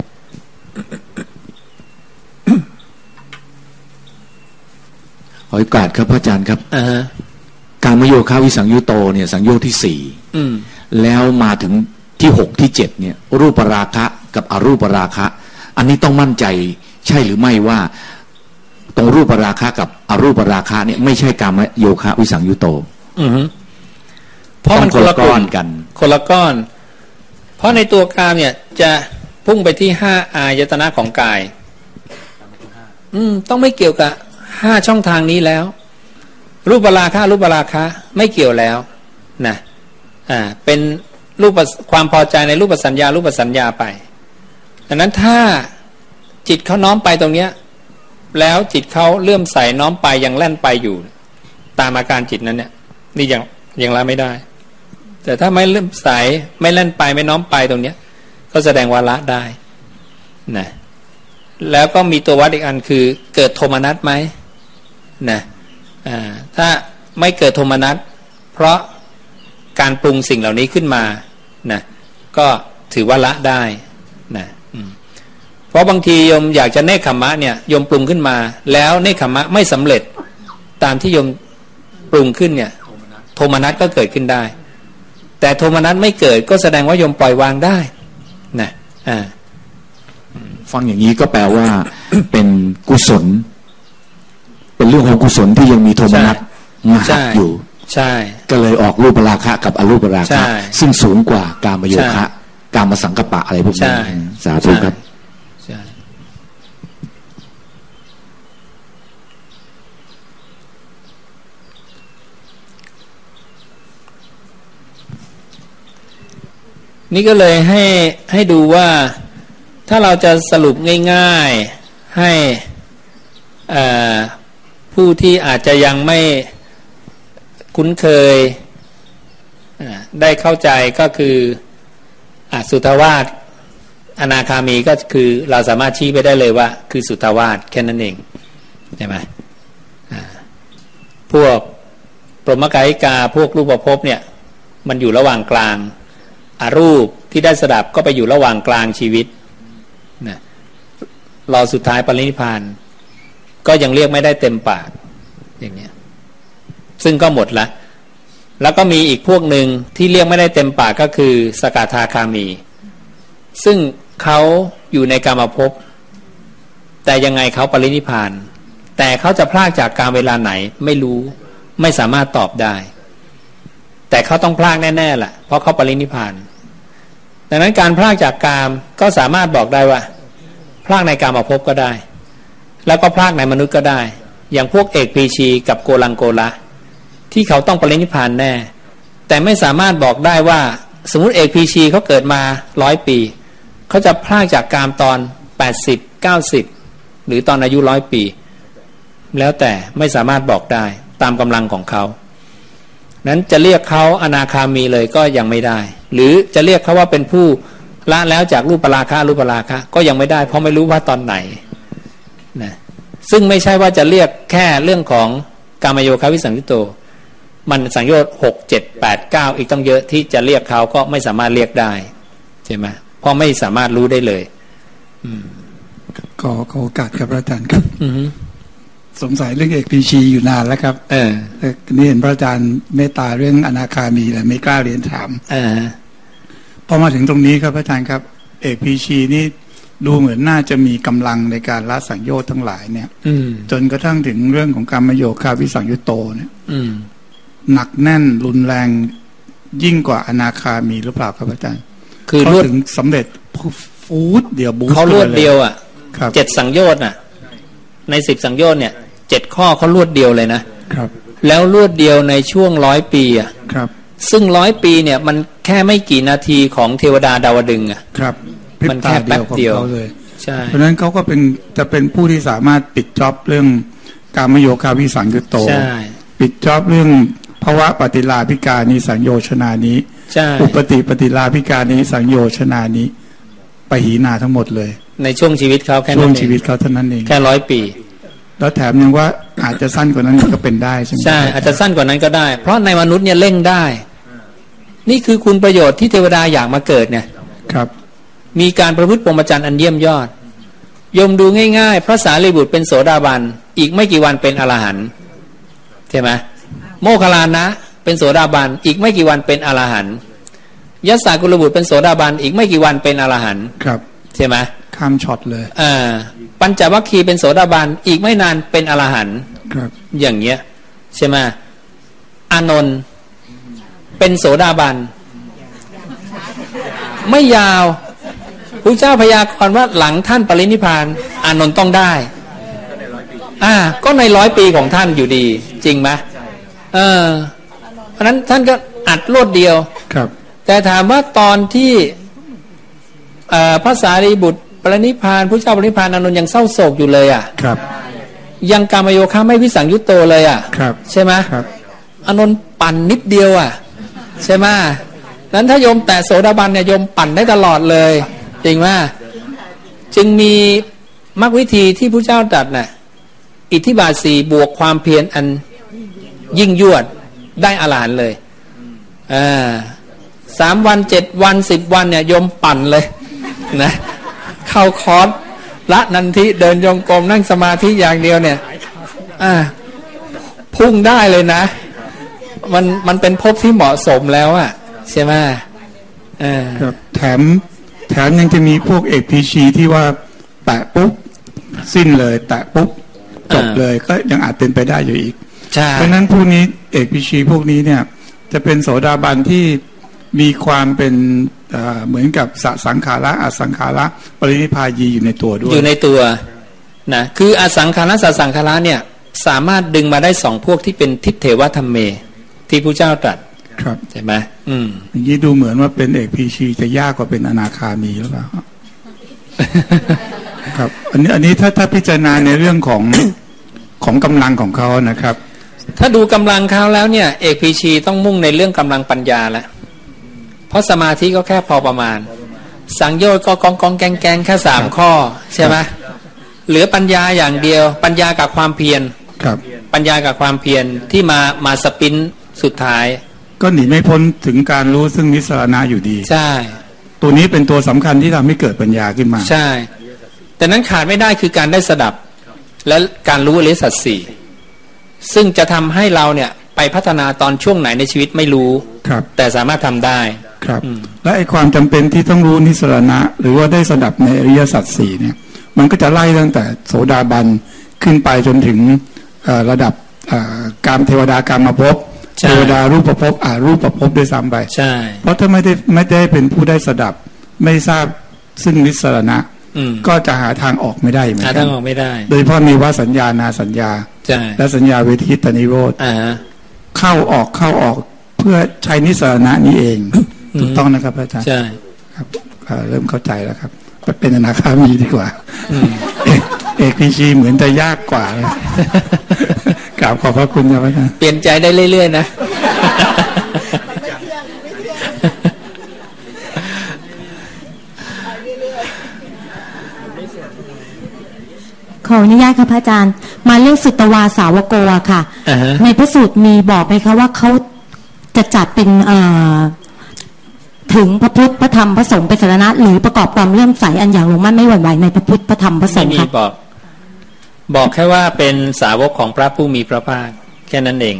ขอโอกาสครับพระอาจารย์ครับการมโยคะวิสังยุโตเนี่ยสังโยชน์ที่4แล้วมาถึงที่6ที่7เนี่ยรูปราคะกับอรูปราคะอันนี้ต้องมั่นใจใช่หรือไม่ว่าตรงรูปราคะกับอรูปราคะเนี่ยไม่ใช่การมโยคะวิสังยุโตเพราะมันคนละก้อนกันคนละก้อนเพราะในตัวกามเนี่ยจะพุ่งไปที่5อายตนะของกายต้องไม่เกี่ยวกับ5ช่องทางนี้แล้วรูปราคะไม่เกี่ยวแล้วนะเป็นรูปความพอใจในรูปสัญญาไปดังนั้นถ้าจิตเขาน้อมไปตรงเนี้ยแล้วจิตเขาเลื่อมใสน้อมไปยังแล่นไปอยู่ตามอาการจิตนั้นเนี่ยนี่ยังละไม่ได้แต่ถ้าไม่เลื่อมใสไม่แล่นไปไม่น้อมไปตรงเนี้ยก็แสดงว่าละได้นะแล้วก็มีตัววัดอีกอันคือเกิดโทมนัสไหมนะถ้าไม่เกิดโทมนัสเพราะการปรุงสิ่งเหล่านี้ขึ้นมานะก็ถือว่าละได้นะเพราะบางทีโยมอยากจะเนคขมะเนี่ยโยมปรุงขึ้นมาแล้วเนคขมะไม่สำเร็จตามที่โยมปรุงขึ้นเนี่ยโทมนัสก็เกิดขึ้นได้แต่โทมนัสไม่เกิดก็แสดงว่าโยมปล่อยวางได้นะฟังอย่างนี้ก็แปลว่า เป็นกุศลเป็นเรื่องของกุศลที่ยังมีโทมนัสมาหักอยู่ใช่ก็เลยออกรูปราคะกับอรูปราคะซึ่งสูงกว่ากามโยคะกามสังกัปปะอะไรพวกนี้สาธุครับนี่ก็เลยให้ดูว่าถ้าเราจะสรุปง่ายๆให้ผู้ที่อาจจะยังไม่คุ้นเคยได้เข้าใจก็คือสุทวาสอนาคามีก็คือเราสามารถชี้ไปได้เลยว่าคือสุทวาสแค่นั้นเองใช่ไหมพวกปรหมกายิกาพวกรูปภพเนี่ยมันอยู่ระหว่างกลางอรูปที่ได้สดับก็ไปอยู่ระหว่างกลางชีวิตนะรอสุดท้ายปรินิพพานก็ยังเรียกไม่ได้เต็มปากอย่างเนี้ยซึ่งก็หมดละแล้วก็มีอีกพวกหนึ่งที่เรียกไม่ได้เต็มปากก็คือสกทาคามีซึ่งเขาอยู่ในกามภพแต่ยังไงเขาปรินิพพานแต่เขาจะพลากจากกามเวลาไหนไม่รู้ไม่สามารถตอบได้แต่เขาต้องพลากแน่ๆแหละเพราะเขาปรินิพพานดังนั้นการพลากจากกามก็สามารถบอกได้ว่าพลากในกามภพก็ได้แล้วก็พลากในมนุษย์ก็ได้อย่างพวกเอกพีชีกับโกลังโกละที่เขาต้องปรินิพพานแน่แต่ไม่สามารถบอกได้ว่าสมมุติเอกพีชีเขาเกิดมา100 ปีเขาจะพลากจากกามตอน80 90หรือตอนอายุ100 ปีแล้วแต่ไม่สามารถบอกได้ตามกำลังของเขานั้นจะเรียกเขาอนาคามีเลยก็ยังไม่ได้หรือจะเรียกเขาว่าเป็นผู้ละแล้วจากรูปราคะรูปราคะก็ยังไม่ได้เพราะไม่รู้ว่าตอนไหนนะซึ่งไม่ใช่ว่าจะเรียกแค่เรื่องของกามโยคะวิสังยุตโตมันสังโยชน์6 7 8 9อีกต้องเยอะที่จะเรียกเขาก็ไม่สามารถเรียกได้ใช่ไหมเพราะไม่สามารถรู้ได้เลยขอโอกาสครับพระอาจารย์ครับสงสัยเรื่องเอกพีชีอยู่นานแล้วครับนี่เห็นพระอาจารย์เมตตาเรื่องอนาคามีแต่ไม่กล้าเรียนถามพอมาถึงตรงนี้ครับพระอาจารย์ครับเอกพีชีนี่ดูเหมือนน่าจะมีกำลังในการละสังโยชน์ทั้งหลายเนี่ยจนกระทั่งถึงเรื่องของกามโยคะวิสังยุตโตเนี่ยหนักแน่นรุนแรงยิ่งกว่าอนาคามีหรือเปล่าครับอาจารย์คือเขาถึงสำเร็จฟูดเดียวบูสต์เขารวดเดียวอ่ะ 7 สังโยชน์น่ะใน10 สังโยชน์เนี่ย7 ข้อเขารวดเดียวเลยนะครับแล้วรวดเดียวในช่วง100 ปีอ่ะครับซึ่ง100 ปีเนี่ยมันแค่ไม่กี่นาทีของเทวดาดาวดึงอ่ะครับมันแค่แป๊บเดียวเลยใช่เพราะนั้นเขาก็จะเป็นผู้ที่สามารถปิดจ็อบเรื่องกามโยคะวิสังยุตโตปิดจ็อบเรื่องภวะปฏิลาภิกานิสังโยชนานี้อุปติปฏิลาภิกานิสังโยชนานี้ปหีนาทั้งหมดเลยในช่วงชีวิตเขาแค่นั้นเองช่วงชีวิตเขาเท่านั้นเองแค่100 ปีแล้วแถมยังว่าอาจจะสั้นกว่านั้นก็เป็นได้ใช่ไหมใช่อาจจะสั้นกว่านั้นก็ได้เพราะในมนุษย์เนี่ยเร่งได้นี่คือคุณประโยชน์ที่เทวดาอยากมาเกิดเนี่ยครับมีการประพฤติพรหมจรรย์อันเยี่ยมยอดยมดูง่ายๆพระสารีบุตรเป็นโสดาบันอีกไม่กี่วันเป็นอรหันต์ใช่ไหมโมคคัลลานะเป็นโสดาบันอีกไม่กี่วันเป็นอรหันต์ยัสสากุลบุตรเป็นโสดาบันอีกไม่กี่วันเป็นอรหันต์ครับใช่ไหมข้ามช็อตเลยปัญจวัคคีย์เป็นโสดาบันอีกไม่นานเป็นอรหันต์ครับอย่างเงี้ยใช่ไหมอานนท์เป็นโสดาบันไม่ยาวพระเจ้าพยากรณ์ว่าหลังท่านปรินิพพานอานนท์ต้องได้ก็ใน100 ปีของท่านอยู่ดีจริงไหมเพราะนั้นท่านก็อัดรวดเดียวครับแต่ถามว่าตอนที่พระสารีบุตรปรินิพพานพระเจ้าปรินิพพานอานนท์ยังเศร้าโศกอยู่เลยครับยังกามโยคะไม่วิสังยุตโตเลยครับใช่ไหมครับอานนท์ปั่นนิดเดียวใช่ไหมนั้นถ้าโยมแตะโสดาบันเนี่ยโยมปั่นได้ตลอดเลยจริงไหมจึงมีมรรควิธีที่พระเจ้าตรัสน่ะอิทธิบาท 4บวกความเพียรอันยิ่งยวดได้อรหันต์เลย3 วัน 7 วัน 10 วันเนี่ยโยมปั่นเลยนะเข้าคอร์สละนันทิเดินโยงกรมนั่งสมาธิอย่างเดียวเนี่ยพุ่งได้เลยนะมันเป็นภพที่เหมาะสมแล้วใช่ไหมครับแถมยังจะมีพวกเอกพีชีที่ว่าแตะปุ๊บสิ้นเลยแตะปุ๊บจบเลยก็ยังอาจเป็นไปได้อยู่อีกเพราะนั้นพวกนี้เอกพีชีพวกนี้เนี่ยจะเป็นโสดาบันที่มีความเป็นเหมือนกับสังขาระอสังขาระปรินิพพายีอยู่ในตัวด้วยอยู่ในตัวนะคืออสังขาระสังขาระเนี่ยสามารถดึงมาได้2 พวกที่เป็นทิฏเทวธรรมเมที่พระเจ้าตรัสครับใช่ไหมอย่างนี้ดูเหมือนว่าเป็นเอกพีชีจะยากกว่าเป็นอนาคามีหรือเปล่าครับอันนี้ถ้าพิจารณาในเรื่องของกำลังของเขานะครับถ้าดูกำลังเขาแล้วเนี่ยเอกพีชีต้องมุ่งในเรื่องกำลังปัญญาแล้วเพราะสมาธิก็แค่พอประมาณสังโยชน์ก็กองแกงแค่3 ข้อใช่ไหมเหลือปัญญาอย่างเดียวปัญญากับความเพียรครับปัญญากับความเพียรที่มาสปินสุดท้ายก็หนีไม่พ้นถึงการรู้ซึ่งนิสรณะอยู่ดีใช่ตัวนี้เป็นตัวสำคัญที่ทำให้เกิดปัญญาขึ้นมาใช่แต่นั้นขาดไม่ได้คือการได้สดับและการรู้อริยสัจสี่ซึ่งจะทำให้เราเนี่ยไปพัฒนาตอนช่วงไหนในชีวิตไม่รู้ครับแต่สามารถทำได้ครับและไอ้ความจำเป็นที่ต้องรู้นิสรณะหรือว่าได้สดับในอริยสัจสี่เนี่ยมันก็จะไล่ตั้งแต่โสดาบันขึ้นไปจนถึงระดับกามเทวดากามภพเทวดารูปภพรูปภพด้วยซ้ำไปใช่เพราะถ้าไม่ได้เป็นผู้ได้สดับไม่ทราบซึ่งนิสรณะก็จะหาทางออกไม่ได้เหมือนกันหาทางออกไม่ได้โดยเฉพาะมีว่าสัญญานาสัญญาและสัญญาเวทิตนิโรธเข้าออกเพื่อใช้นิสรณะนี้เองถูกต้องนะครับอาจารย์ใช่ครับเริ่มเข้าใจแล้วครับเป็นอนาคามีดีกว่าเอกพีชีเหมือนจะยากกว่ากราบขอบพระคุณครับอาจารย์เปลี่ยนใจได้เรื่อยๆนะขออนุญาตค่ะพระอาจารย์มาเรื่องสุตวาสาวโกะค่ะ ในพระสูตรมีบอกไหมคะว่าเขาจะจัดเป็นถึงพระพุทธพระธรรมพระสงฆ์เป็นสรณะหรือประกอบความเลื่อมใสอันอย่างลงมั่นไม่หวั่นไหวในพระพุทธพระธรรมพระสงฆ์ค่ะไม่มีบอกแค่ว่าเป็นสาวกของพระผู้มีพระภาคแค่นั้นเอง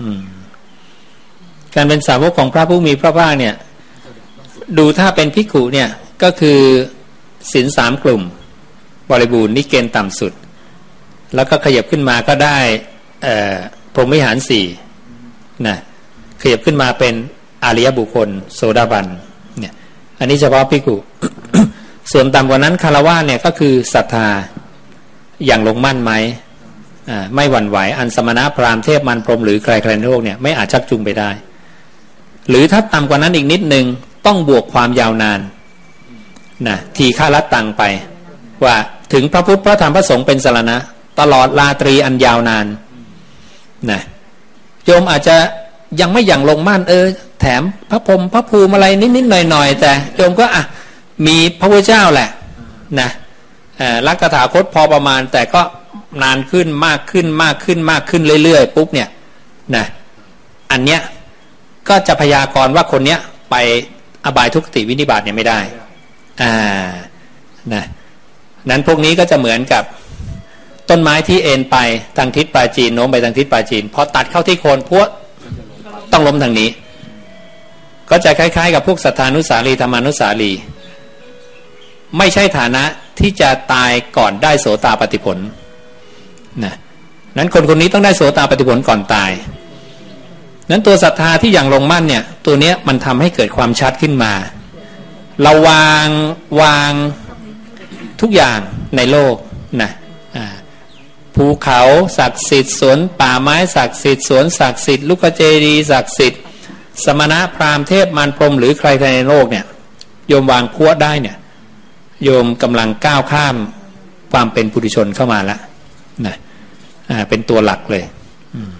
การเป็นสาวกของพระผู้มีพระภาคเนี่ยดูถ้าเป็นภิกขุเนี่ยก็คือศีล3กลุ่มบริบูรณ์นี่เกณฑ์ต่ำสุดแล้วก็ขยับขึ้นมาก็ได้พรหมวิหาร4นะขยับขึ้นมาเป็นอริยบุคคลโสดาบันเนี่ยอันนี้เฉพาะภิกขุ ส่วนต่ำกว่านั้นคฤหัสถ์เนี่ยก็คือศรัทธาอย่างลงมั่นไหมไม่หวั่นไหวอันสมณะพราหมณ์เทพมันพรหมหรือใครๆในโลกเนี่ยไม่อาจชักจูงไปได้หรือถ้าต่ำกว่านั้นอีกนิดนึงต้องบวกความยาวนานนะทีฆารัตตังไปว่าถึงพระพุทธพระธรรมพระสงฆ์เป็นสรณะตลอดราตรีอันยาวนานนะโยมอาจจะยังไม่อย่างลงมั่นแถมพระพรหมพระภูมิอะไรนิดๆหน่อยๆแต่โยมก็มีพระพุทธเจ้าแหละนะรักตถาคตพอประมาณแต่ก็นานขึ้นมากขึ้นเรื่อยๆปุ๊บเนี่ยนะอันเนี้ยก็จะพยากรณ์ว่าคนเนี้ยไปอบายทุกขติวินิบาตเนี่ยไม่ได้นะนั้นพวกนี้ก็จะเหมือนกับต้นไม้ที่เอ็นไปทางทิศปราจีนโน้มไปทางทิศปราจีนพอตัดเข้าที่โคนพวกต้องล้มทางนี้ก็จะคล้ายๆกับพวกสัทธานุสาลีธรรมานุสาลีไม่ใช่ฐานะที่จะตายก่อนได้โสตาปัตติผลนะนั้นคนนี้ต้องได้โสตาปัตติผลก่อนตายนั้นตัวศรัทธาที่อย่างลงมั่นเนี่ยตัวเนี้ยมันทำให้เกิดความชัดขึ้นมาเราวางทุกอย่างในโลกนะภูเขาศักดิ์สิทธิ์สวนป่าไม้ศักดิ์สิทธิ์สวนศักดิ์สิทธิ์ลูกเจดีย์ศักดิ์สิทธิ์สมณะพราหมณ์เทพมารพรหมหรือใครในโลกเนี่ยโยมวางพัวได้เนี่ยโยมกำลังก้าวข้ามความเป็นปุถุชนเข้ามาแล้วนะเป็นตัวหลักเลย